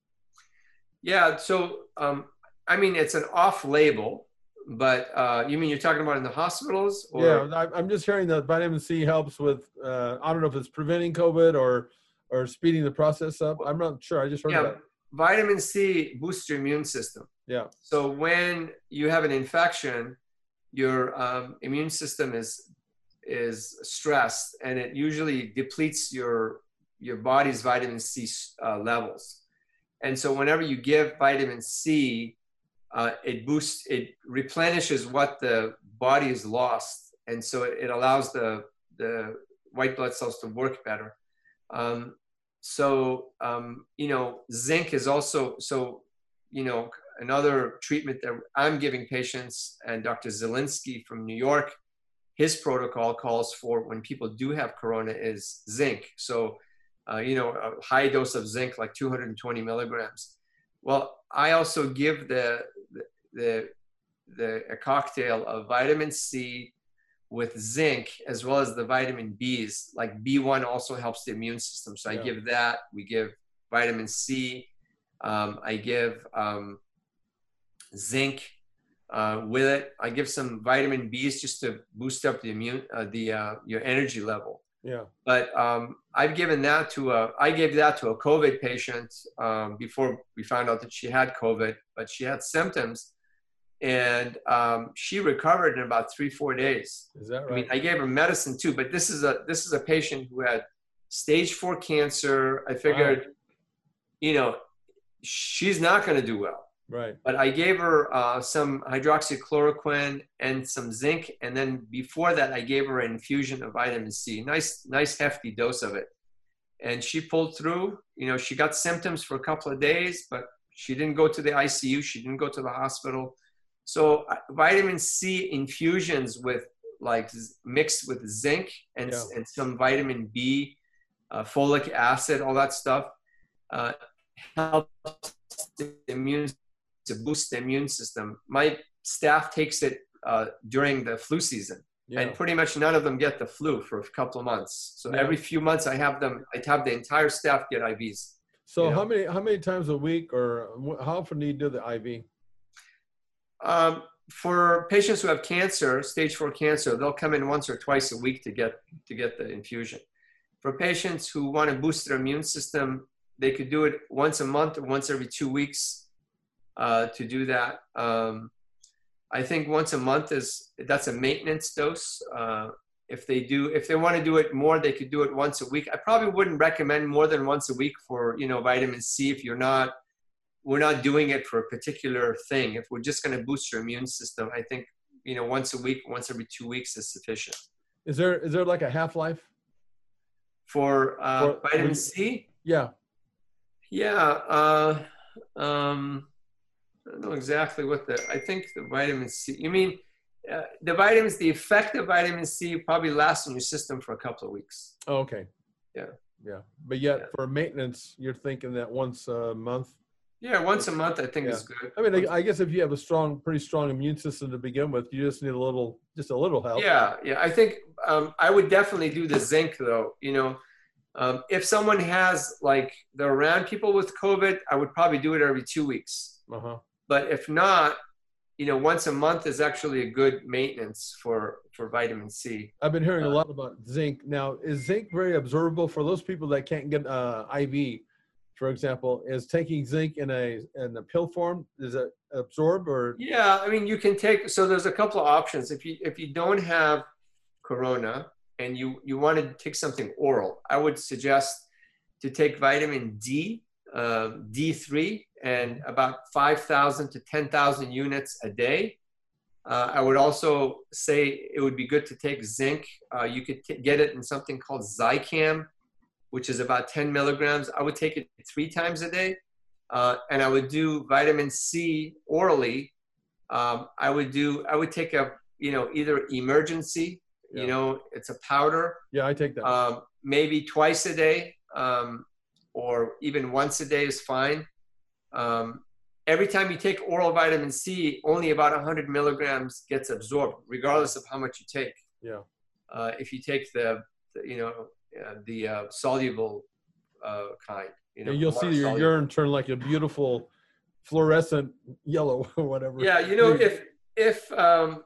Yeah. So, um, I mean, it's an off-label, but uh, you mean you're talking about in the hospitals? Or? Yeah, I- I'm just hearing that vitamin C helps with, uh, I don't know if it's preventing COVID or or speeding the process up. I'm not sure. I just heard Yeah. that. Vitamin C boosts your immune system. Yeah. So when you have an infection, your um, immune system is is stressed, and it usually depletes your your body's vitamin C uh, levels. And so whenever you give vitamin C, uh, it boosts, it replenishes what the body has lost, and so it, it allows the the white blood cells to work better. Um, so um, you know, zinc is also so you know. Another treatment that I'm giving patients, and Doctor Zielinski from New York, his protocol calls for when people do have corona is zinc. So, uh, you know, a high dose of zinc, like two hundred twenty milligrams. Well, I also give the, the, the, the a cocktail of vitamin C with zinc, as well as the vitamin Bs. Like B one also helps the immune system. So I Yeah. give that. We give vitamin C. Um, I give, um, zinc uh, with it. I give some vitamin B's just to boost up the immune, uh, the uh, your energy level. Yeah. But um, I've given that to a, I gave that to a COVID patient um, before we found out that she had COVID, but she had symptoms, and um, she recovered in about three, four days. Is that right? I mean, I gave her medicine too, but this is a this is a patient who had stage four cancer. I figured, Wow. you know, she's not going to do well. Right. But I gave her uh, some hydroxychloroquine and some zinc, and then before that, I gave her an infusion of vitamin C. Nice, nice hefty dose of it, and she pulled through. You know, she got symptoms for a couple of days, but she didn't go to the I C U. She didn't go to the hospital. So uh, vitamin C infusions with like z- mixed with zinc and Yeah. and some vitamin B, uh, folic acid, all that stuff uh, helps the immune to boost the immune system. My staff takes it uh, during the flu season. Yeah. And pretty much none of them get the flu for a couple of months. So Yeah. every few months I have them, I have the entire staff get I Vs. So you know? how many how many times a week, or wh- how often do you do the I V? Um, for patients who have cancer, stage four cancer, they'll come in once or twice a week to get to get the infusion. For patients who want to boost their immune system, they could do it once a month or once every two weeks uh, to do that. Um, I think once a month is, that's a maintenance dose. Uh, if they do, if they want to do it more, they could do it once a week. I probably wouldn't recommend more than once a week for, you know, vitamin C if you're not, we're not doing it for a particular thing. If we're just going to boost your immune system, I think, you know, once a week, once every two weeks is sufficient. Is there is there like a half-life? For, uh, For- vitamin C? Yeah. Yeah. Uh, um, I don't know exactly what the, I think the vitamin C, you mean uh, the vitamins, the effect of vitamin C probably lasts in your system for a couple of weeks. Oh, okay. Yeah. Yeah. But yet Yeah. for maintenance, you're thinking that once a month? Yeah, once a month I think Yeah. is good. I mean, I, I guess if you have a strong, pretty strong immune system to begin with, you just need a little, just a little help. Yeah, yeah. I think um, I would definitely do the zinc though. You know, um, if someone has like, they're around people with COVID, I would probably do it every two weeks. Uh-huh. But if not, you know, once a month is actually a good maintenance for, for vitamin C. I've been hearing a Uh, lot about zinc. Now, is zinc very absorbable for those people that can't get uh, I V? For example, is taking zinc in a in a pill form, does it absorb or? Yeah, I mean, you can take, so there's a couple of options. If you, if you don't have corona and you, you want to take something oral, I would suggest to take vitamin D, uh, D three, and about five thousand to ten thousand units a day. Uh, I would also say it would be good to take zinc. Uh, you could t- get it in something called Zicam, which is about ten milligrams. I would take it three times a day. Uh, and I would do vitamin C orally. Um, I would do, I would take a, you know, either emergency, Yeah. you know, it's a powder, Yeah, I take that. um, maybe twice a day, um, or even once a day is fine. Um, every time you take oral vitamin C, only about one hundred milligrams gets absorbed, regardless of how much you take. Yeah. Uh, if you take the, the you know, uh, the uh, soluble uh, kind, you know, And you'll see water your soluble. urine turn like a beautiful fluorescent yellow or whatever. Yeah, you know, if if um,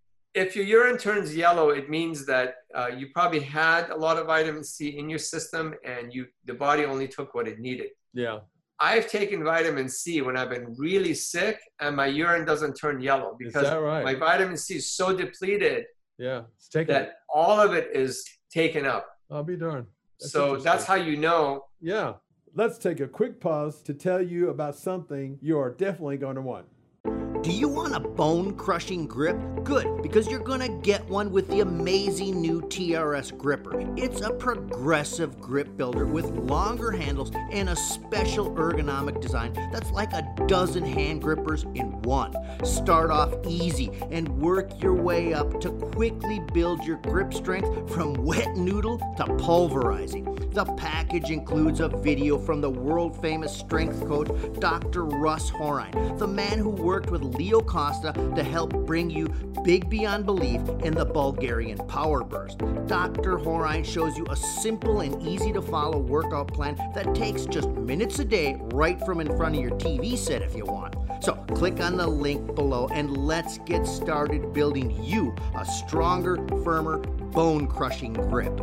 if your urine turns yellow, it means that uh, you probably had a lot of vitamin C in your system, and you the body only took what it needed. Yeah. I've taken vitamin C when I've been really sick, and my urine doesn't turn yellow Is because that right? my vitamin C is so depleted Yeah. It's taken. that all of it is taken up. I'll be darned. That's so interesting. that's how you know. Yeah. Let's take a quick pause to tell you about something you are definitely going to want. Do you want a bone-crushing grip? Good, because you're gonna get one with the amazing new T R S gripper. It's a progressive grip builder with longer handles and a special ergonomic design that's like a dozen hand grippers in one. Start off easy and work your way up to quickly build your grip strength from wet noodle to pulverizing. The package includes a video from the world-famous strength coach, Doctor Russ Horine, the man who worked with Leo Costa to help bring you big beyond belief in the Bulgarian Power Burst. Doctor Horine shows you a simple and easy to follow workout plan that takes just minutes a day right from in front of your T V set if you want. So click on the link below and let's get started building you a stronger, firmer, bone-crushing grip.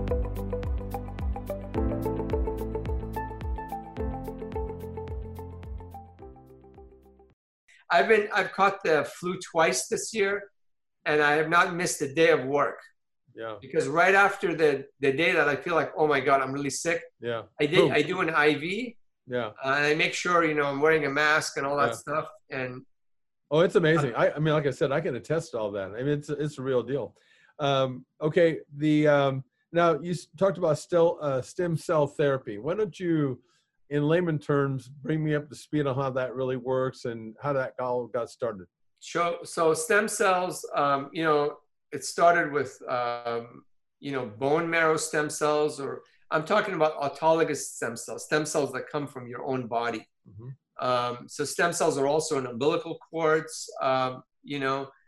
I've been I've caught the flu twice this year, and I have not missed a day of work. Yeah. Because right after the the day that I feel like, oh my God, I'm really sick, Yeah. I did Boom. I do an I V, Yeah. uh, and I make sure you know I'm wearing a mask and all that Yeah. stuff. And Oh, it's amazing. I, I mean, like I said, I can attest to all that. I mean, it's it's a real deal. Um, okay, the um, now you s- talked about still uh, stem cell therapy. Why don't you, in layman terms, bring me up to speed on how that really works and how that all got started? so so stem cells, um, you know, it started with um, you know bone marrow stem cells, or I'm talking about autologous stem cells, stem cells that come from your own body. Mhm. Um, so stem cells are also in umbilical cords, um, you know,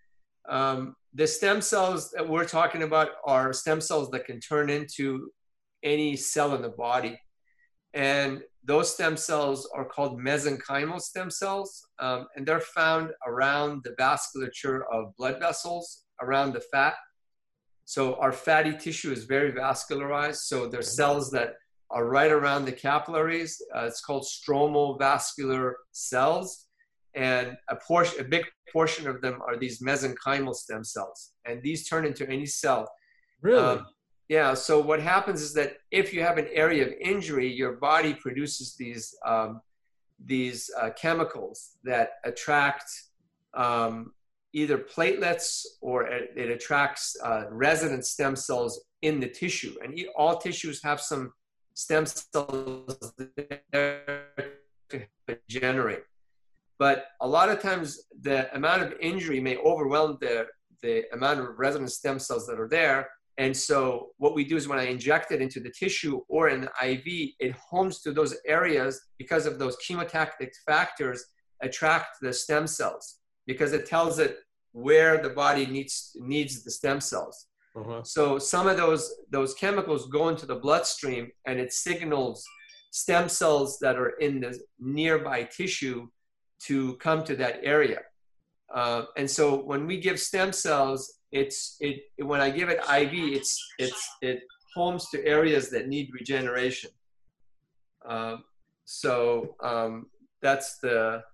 Um, the stem cells that we're talking about are stem cells that can turn into any cell in the body. And those stem cells are called mesenchymal stem cells. Um, and they're found around the vasculature of blood vessels, around the fat. So our fatty tissue is very vascularized. So there's cells that are right around the capillaries. Uh, it's called stromal vascular cells. And a portion, a big portion of them are these mesenchymal stem cells. And these turn into any cell. Really? Um, yeah. So what happens is that if you have an area of injury, your body produces these, um, these uh, chemicals that attract um, either platelets or it, it attracts uh, resident stem cells in the tissue. And all tissues have some stem cells there to generate. But a lot of times the amount of injury may overwhelm the, the amount of resident stem cells that are there. And so what we do is when I inject it into the tissue or in the I V, it homes to those areas because of those chemotactic factors attract the stem cells, because it tells it where the body needs, needs the stem cells. Uh-huh. So some of those, those chemicals go into the bloodstream and it signals stem cells that are in the nearby tissue to come to that area. Uh, and so when we give stem cells, it's, it, when I give it I V, it's, it's, it homes to areas that need regeneration. Um, so um, that's the,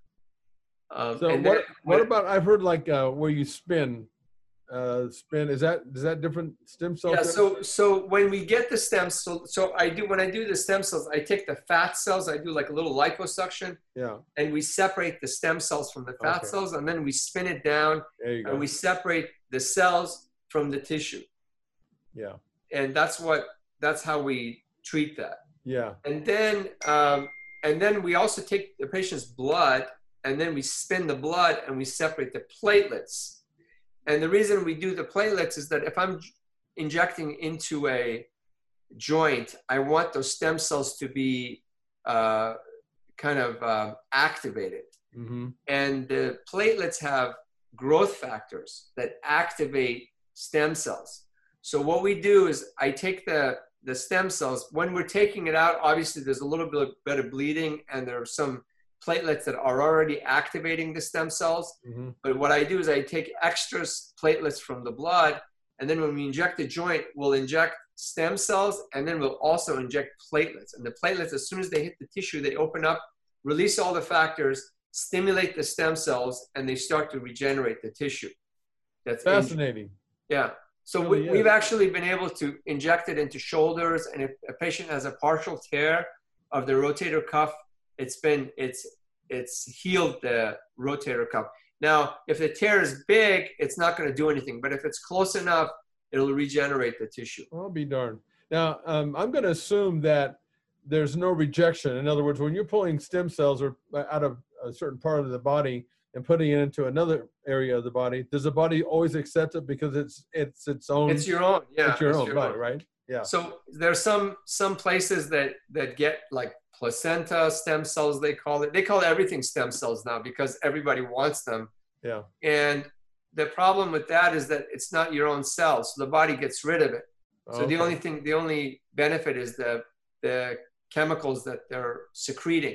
um, So and what, then, what about, I've heard like uh, where you spin, uh, spin, is that, is that different stem cells? yeah, there? so so when we get the stem cells, so I do, when I do the stem cells, I take the fat cells, I do like a little liposuction, Yeah, and we separate the stem cells from the fat Okay. cells, and then we spin it down, there you go. and we separate the cells from the tissue. Yeah, And that's what, that's how we treat that. yeah, And then, um, and then we also take the patient's blood, and then we spin the blood and we separate the platelets. And the reason we do the platelets is that if I'm injecting into a joint, I want those stem cells to be uh, kind of uh, activated. mm-hmm. And the platelets have growth factors that activate stem cells. So what we do is I take the, the stem cells. When we're taking it out, obviously there's a little bit, bit of bleeding, and there are some platelets that are already activating the stem cells. Mm-hmm. But what I do is I take extra platelets from the blood, and then when we inject the joint, we'll inject stem cells, and then we'll also inject platelets. And the platelets, as soon as they hit the tissue, they open up, release all the factors, stimulate the stem cells, and they start to regenerate the tissue. That's Fascinating. injured. Yeah. So Really we, is. we've actually been able to inject it into shoulders, and if a patient has a partial tear of the rotator cuff, it's been, it's, it's healed the rotator cuff. Now, if the tear is big, it's not going to do anything, but if it's close enough, it'll regenerate the tissue. I'll be darned. Now, um, I'm going to assume that there's no rejection. In other words, when you're pulling stem cells or out of a certain part of the body and putting it into another area of the body, does the body always accept it because it's it's its own? It's your own. Yeah. It's your own, right? Right. Yeah. So there's some some places that that get like placenta stem cells, they call it. They call everything stem cells now because everybody wants them. Yeah. And the problem with that is that it's not your own cells, so the body gets rid of it. So Okay. the only thing, the only benefit is the the chemicals that they're secreting.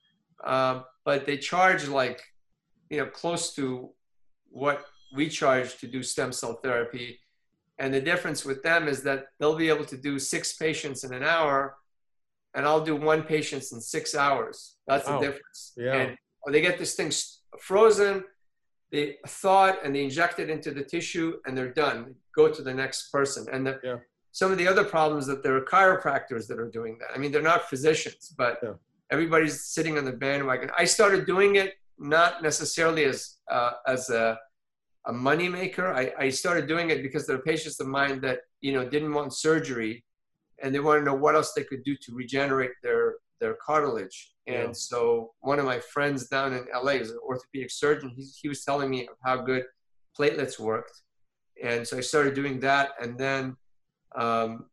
Um, but they charge like, you know, close to what we charge to do stem cell therapy. And the difference with them is that they'll be able to do six patients in an hour, and I'll do one patient in six hours. That's Wow. the difference. Yeah. And they get this thing frozen, they thaw it, and they inject it into the tissue, and they're done. Go to the next person. And the, Yeah. some of the other problems that there are chiropractors that are doing that. I mean, they're not physicians, but Yeah. everybody's sitting on the bandwagon. I started doing it not necessarily as uh, as a a moneymaker. I, I started doing it because there are patients of mine that, you know, didn't want surgery, and they want to know what else they could do to regenerate their, their cartilage. And Yeah. so one of my friends down in L A is an orthopedic surgeon. He, he was telling me of how good platelets worked. And so I started doing that. And then um,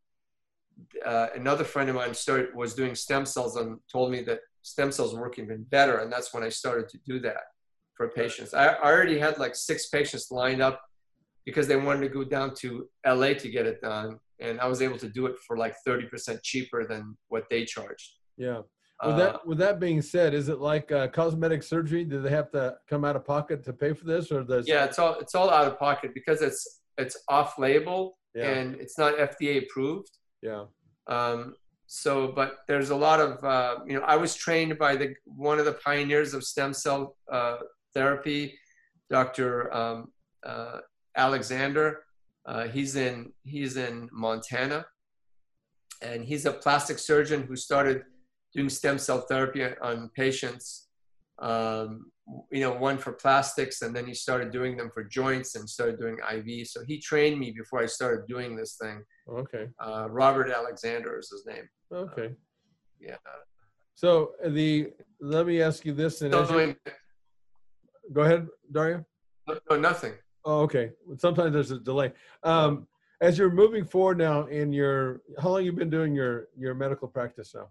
uh, another friend of mine started, was doing stem cells and told me that stem cells work even better. And that's when I started to do that for patients. I, I already had like six patients lined up because they wanted to go down to L A to get it done. And I was able to do it for like thirty percent cheaper than what they charged. Yeah. With that, uh, with that being said, is it like uh, cosmetic surgery? Do they have to come out of pocket to pay for this, or does? Yeah, it's all it's all out of pocket because it's it's off label yeah. and it's not F D A approved. Yeah. Um, so, but there's a lot of uh, you know, I was trained by the one of the pioneers of stem cell uh, therapy, Doctor Um, uh, Alexander. Uh, he's in he's in Montana, and he's a plastic surgeon who started doing stem cell therapy on patients, um, you know, one for plastics, and then he started doing them for joints and started doing I V. So he trained me before I started doing this thing. Okay. Uh, Robert Alexander is his name. Okay. Uh, yeah. So the, let me ask you this. And No, you, go ahead, Dario. no, no, nothing. Oh, okay. Sometimes there's a delay. Um, as you're moving forward now in your, how long have you been doing your, your medical practice now?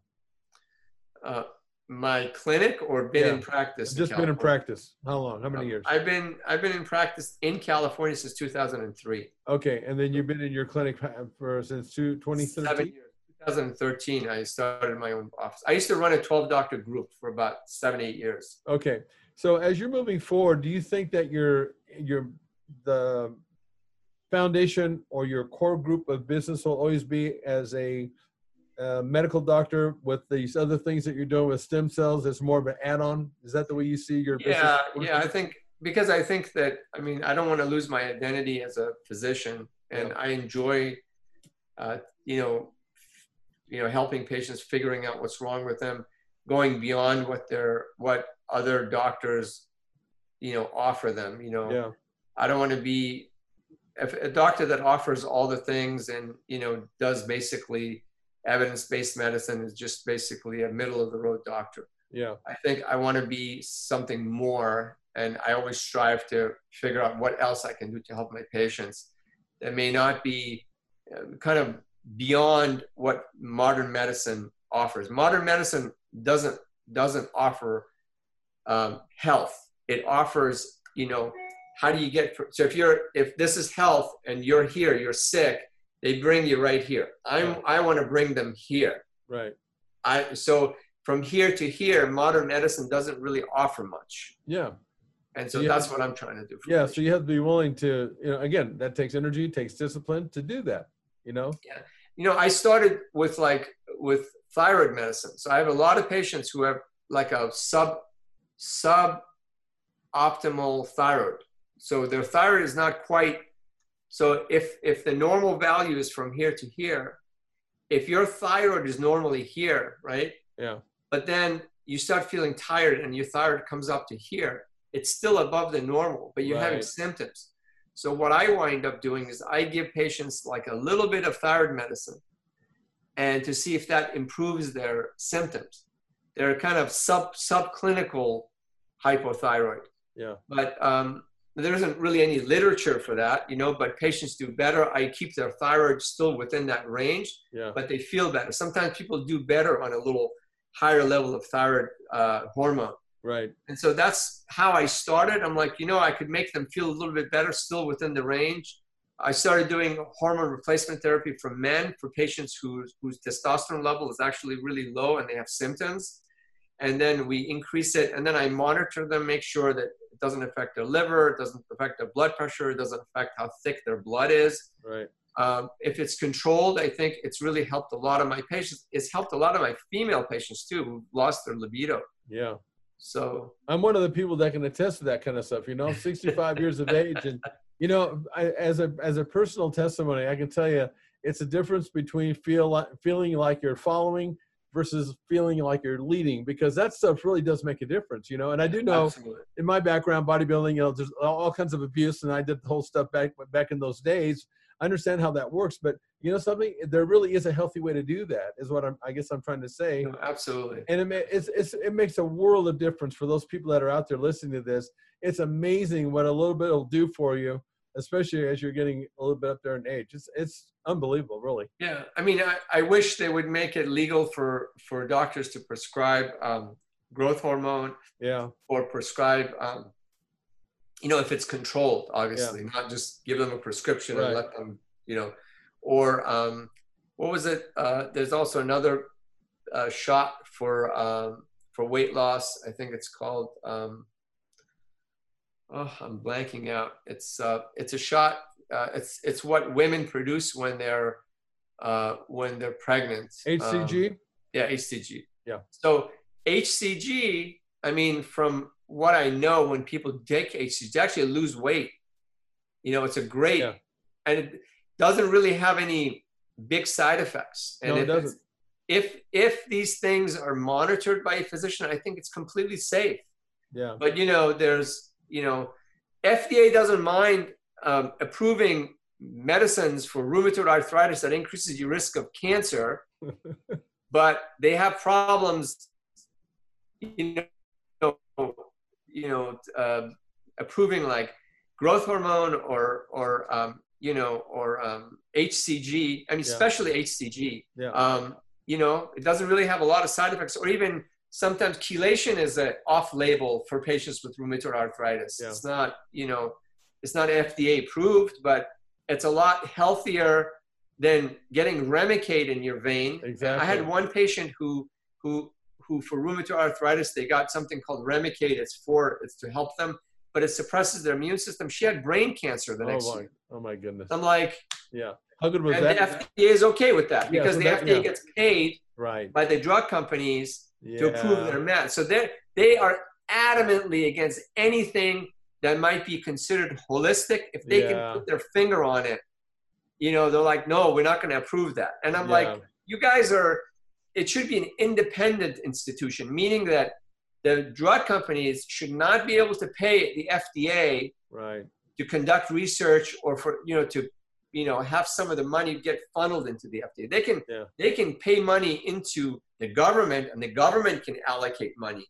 Uh, my clinic or been yeah. in practice? Just in been in practice. How long? How many um, years? I've been I've been in practice in California since two thousand three. Okay, and then you've been in your clinic for since twenty thirteen. Seven years. twenty thirteen, I started my own office. I used to run a twelve doctor group for about seven, eight years. Okay, so as you're moving forward, do you think that your your the foundation or your core group of business will always be as a Uh, medical doctor with these other things that you're doing with stem cells? It's more of an add-on. Is that the way you see your business? Yeah, yeah. I think because I think that I mean I don't want to lose my identity as a physician, and yeah. I enjoy, uh, you know, you know, helping patients figuring out what's wrong with them, going beyond what they're what other doctors, you know, offer them. You know, yeah. I don't want to be if a doctor that offers all the things and you know does basically evidence-based medicine is just basically a middle-of-the-road doctor. Yeah. I think I want to be something more, and I always strive to figure out what else I can do to help my patients that may not be uh, kind of beyond what modern medicine offers. Modern medicine doesn't doesn't offer um, health. It offers, you know, how do you get, so if you're, if this is health and you're here, you're sick, they bring you right here. I'm, yeah. I want to bring them here. Right. I, so from here to here, modern medicine doesn't really offer much. Yeah. And so yeah. that's what I'm trying to do. For yeah. patients. So you have to be willing to, you know, again, that takes energy, takes discipline to do that, you know? Yeah. You know, I started with like, with thyroid medicine. So I have a lot of patients who have like a sub, sub optimal thyroid. So their thyroid is not quite. So if, if the normal value is from here to here, if your thyroid is normally here, right? Yeah. But then you start feeling tired and your thyroid comes up to here, it's still above the normal, but you're right. having symptoms. So what I wind up doing is I give patients like a little bit of thyroid medicine and to see if that improves their symptoms. They're kind of sub subclinical hypothyroid. Yeah. But, um, there isn't really any literature for that, you know, but patients do better. I keep their thyroid still within that range, yeah. but they feel better. Sometimes people do better on a little higher level of thyroid uh, hormone. Right. And so that's how I started. I'm like, you know, I could make them feel a little bit better still within the range. I started doing hormone replacement therapy for men, for patients whose, whose testosterone level is actually really low and they have symptoms. And then we increase it, and then I monitor them, make sure that it doesn't affect their liver, it doesn't affect their blood pressure, it doesn't affect how thick their blood is. Right. Um, if it's controlled, I think it's really helped a lot of my patients. It's helped a lot of my female patients too, who've lost their libido. Yeah. So I'm one of the people that can attest to that kind of stuff, you know, sixty-five years of age. And, you know, I, as a, as a personal testimony, I can tell you it's a difference between feel like, feeling like you're following versus feeling like you're leading, because that stuff really does make a difference, you know. And I do know Absolutely. In my background, bodybuilding, you know, there's all kinds of abuse, and I did the whole stuff back back in those days. I understand how that works, but you know something, there really is a healthy way to do that, is what I'm, I guess I'm trying to say. No, absolutely. And it, it's, it's, it makes a world of difference for those people that are out there listening to this. It's amazing what a little bit will do for you, especially as you're getting a little bit up there in age. It's, it's unbelievable, really. Yeah. I mean, I, I wish they would make it legal for, for doctors to prescribe um, growth hormone. Yeah. Or prescribe um, you know, if it's controlled, obviously, yeah. not just give them a prescription right. and let them, you know, or um, what was it? Uh, there's also another uh, shot for um, for weight loss. I think it's called. Um, oh, I'm blanking out. It's uh, it's a shot. Uh, it's it's what women produce when they're uh, when they're pregnant. H C G. Um, yeah, H C G. Yeah. So H C G. I mean, from what I know, when people take H C G, they actually lose weight. You know, it's a great, yeah. and it doesn't really have any big side effects. And no, it if, doesn't. if if these things are monitored by a physician, I think it's completely safe. Yeah. But you know, there's you know, F D A doesn't mind um, approving medicines for rheumatoid arthritis that increases your risk of cancer, but they have problems. You know. you know, uh, approving like growth hormone or, or um, you know, or um, H C G, I mean, yeah. especially H C G, yeah. um, you know, it doesn't really have a lot of side effects, or even sometimes chelation is a off label for patients with rheumatoid arthritis. Yeah. It's not, you know, it's not F D A approved, but it's a lot healthier than getting Remicade in your vein. Exactly. I had one patient who, who, who for rheumatoid arthritis, they got something called Remicade. It's for, it's to help them, but it suppresses their immune system. She had brain cancer the next oh my, year. Oh my goodness. I'm like, yeah. How good was and that? the F D A is okay with that because yeah, so the that, F D A yeah. gets paid right. by the drug companies yeah. to approve their meds. So they they are adamantly against anything that might be considered holistic. If they yeah. can put their finger on it, you know, they're like, no, we're not going to approve that. And I'm yeah. like, you guys are, it should be an independent institution, meaning that the drug companies should not be able to pay the F D A right. to conduct research or for, you know, to, you know, have some of the money get funneled into the F D A. They can, yeah. they can pay money into the government and the government can allocate money,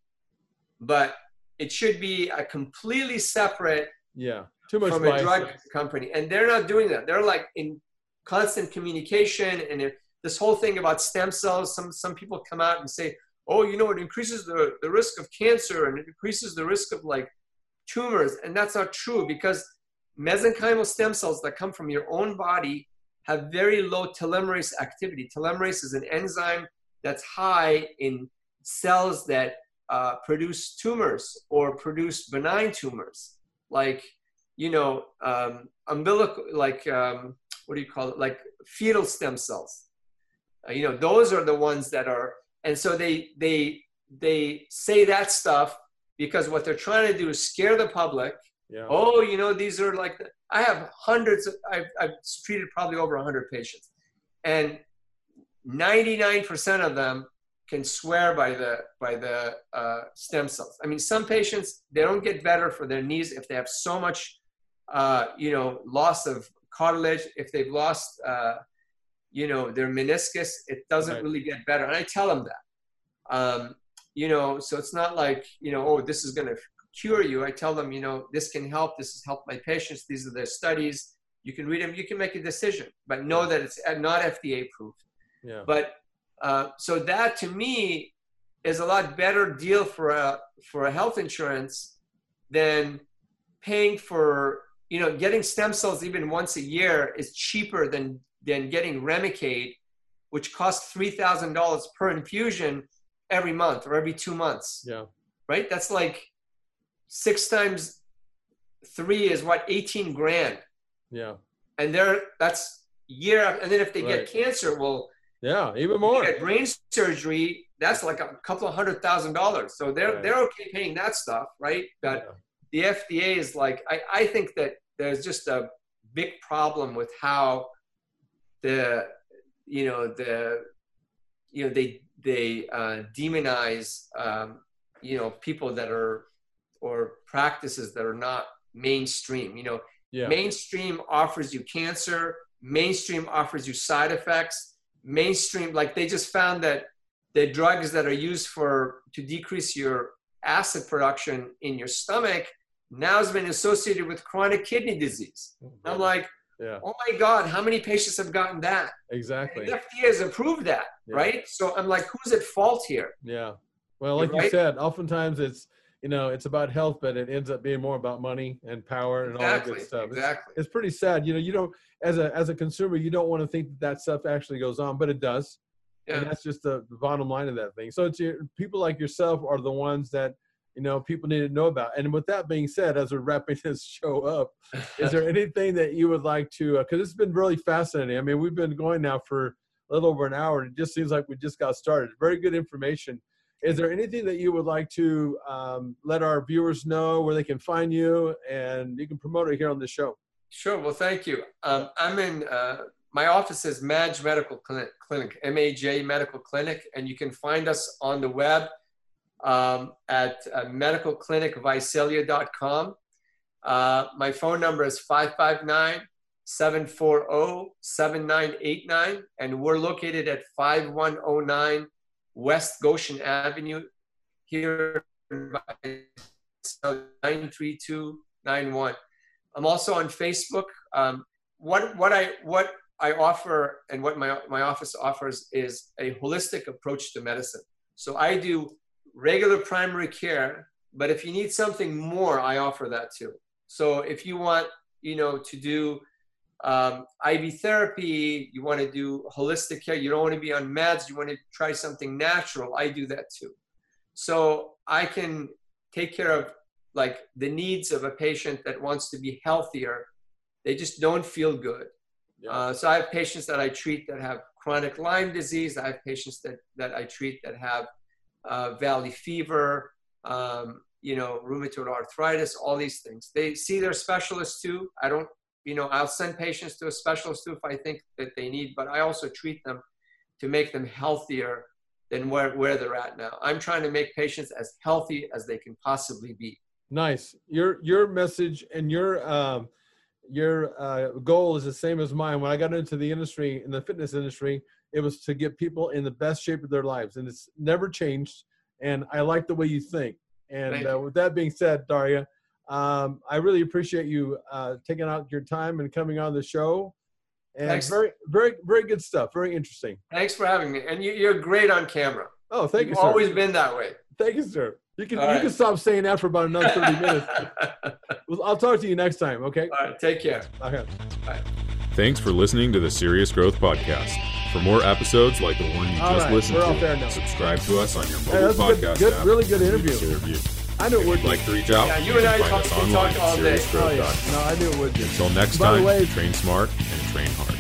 but it should be a completely separate yeah. Too much from a drug company. And they're not doing that. They're like in constant communication. And if, this whole thing about stem cells, some, some people come out and say, oh, you know, it increases the, the risk of cancer and it increases the risk of like tumors. And that's not true because mesenchymal stem cells that come from your own body have very low telomerase activity. Telomerase is an enzyme that's high in cells that uh, produce tumors or produce benign tumors, like, you know, um, umbilical, like, um, what do you call it? Like fetal stem cells. Uh, you know, those are the ones that are, and so they, they, they say that stuff because what they're trying to do is scare the public. Yeah. Oh, you know, these are like, the, I have hundreds of, I've, I've treated probably over one hundred patients. And ninety-nine percent of them can swear by the, by the uh, stem cells. I mean, some patients, they don't get better for their knees if they have so much, uh, you know, loss of cartilage. If they've lost, uh, you know, their meniscus, it doesn't right. really get better. And I tell them that, um, you know, so it's not like, you know, oh, this is going to cure you. I tell them, you know, this can help. This has helped my patients. These are their studies. You can read them. You can make a decision, but know that it's not F D A approved. Yeah. But uh, so that to me is a lot better deal for a, for a health insurance than paying for, you know, getting stem cells even once a year is cheaper than, than getting Remicade, which costs three thousand dollars per infusion every month or every two months. Yeah. Right. That's like six times three is what, eighteen grand. Yeah. And they're, that's year. And then if they right. get cancer, well, yeah, even more. Get brain surgery, that's like a couple of hundred thousand dollars. So they're right. they're okay paying that stuff, right? But yeah. the F D A is like, I, I think that there's just a big problem with how the, you know, the, you know, they they uh, demonize, um, you know, people that are, or practices that are not mainstream. You know, yeah. mainstream offers you cancer. Mainstream offers you side effects. Mainstream, like they just found that the drugs that are used for to decrease your acid production in your stomach now has been associated with chronic kidney disease. Mm-hmm. I'm like, yeah. oh my God, how many patients have gotten that? Exactly. And the F D A has approved that, yeah. right? So I'm like, who's at fault here? Yeah. Well, like right? you said, oftentimes it's you know, it's about health, but it ends up being more about money and power and exactly, all that good stuff. Exactly. It's, it's pretty sad. You know, you don't, as a, as a consumer, you don't want to think that that stuff actually goes on, but it does. Yeah. And that's just the, the bottom line of that thing. So it's your, people like yourself are the ones that, you know, people need to know about. And with that being said, as we're wrapping this show up, is there anything that you would like to, uh, cause it's been really fascinating. I mean, we've been going now for a little over an hour and it just seems like we just got started. Very good information. Is there anything that you would like to um, let our viewers know where they can find you and you can promote it here on the show? Sure. Well, thank you. Um, I'm in, uh, my office is Maj Medical Clinic, Clinic, M A J Medical Clinic, and you can find us on the web um, at uh, medical clinic visalia dot com. Uh, my phone number is five five nine, seven four zero, seven nine eight nine, and we're located at five one zero nine West Goshen Avenue here in nine three two nine one. I'm also on Facebook. Um, what what I what I offer and what my my office offers is a holistic approach to medicine. So I do regular primary care, but if you need something more, I offer that too. So if you want, you know, to do um, I V therapy, you want to do holistic care, you don't want to be on meds, you want to try something natural, I do that too. So I can take care of like the needs of a patient that wants to be healthier. They just don't feel good. Yeah. Uh, so I have patients that I treat that have chronic Lyme disease. I have patients that, that I treat that have uh, valley fever, um, you know, rheumatoid arthritis, all these things. They see their specialists too. I don't, you know, I'll send patients to a specialist too if I think that they need, but I also treat them to make them healthier than where, where they're at now. I'm trying to make patients as healthy as they can possibly be. Nice. Your, your message and your, um, your uh, goal is the same as mine. When I got into the industry, in the fitness industry, it was to get people in the best shape of their lives. And it's never changed. And I like the way you think. And uh, with that being said, Daria, um, I really appreciate you uh, taking out your time and coming on the show. And Thanks. very, very, very good stuff. Very interesting. Thanks for having me. And you, you're great on camera. Oh, thank You've you, sir. always been that way. Thank you, sir. You can, All you right. can stop saying that for about another thirty minutes. Well, I'll talk to you next time, okay? All right, take care. Okay. Bye. Thanks for listening to the Serious Growth Podcast. For more episodes like the one you All just right, listened we're off to, there now. subscribe to us on your Hey, mobile that's a good- podcast good- app. really good and leave interview. us a review. I knew it If would you'd be. like to reach out, Yeah, you you and can I find talk- us we online talk at all day. serious Oh, growth yeah. dot com. No, I knew it would be. Until next By the time, way- train smart and train hard.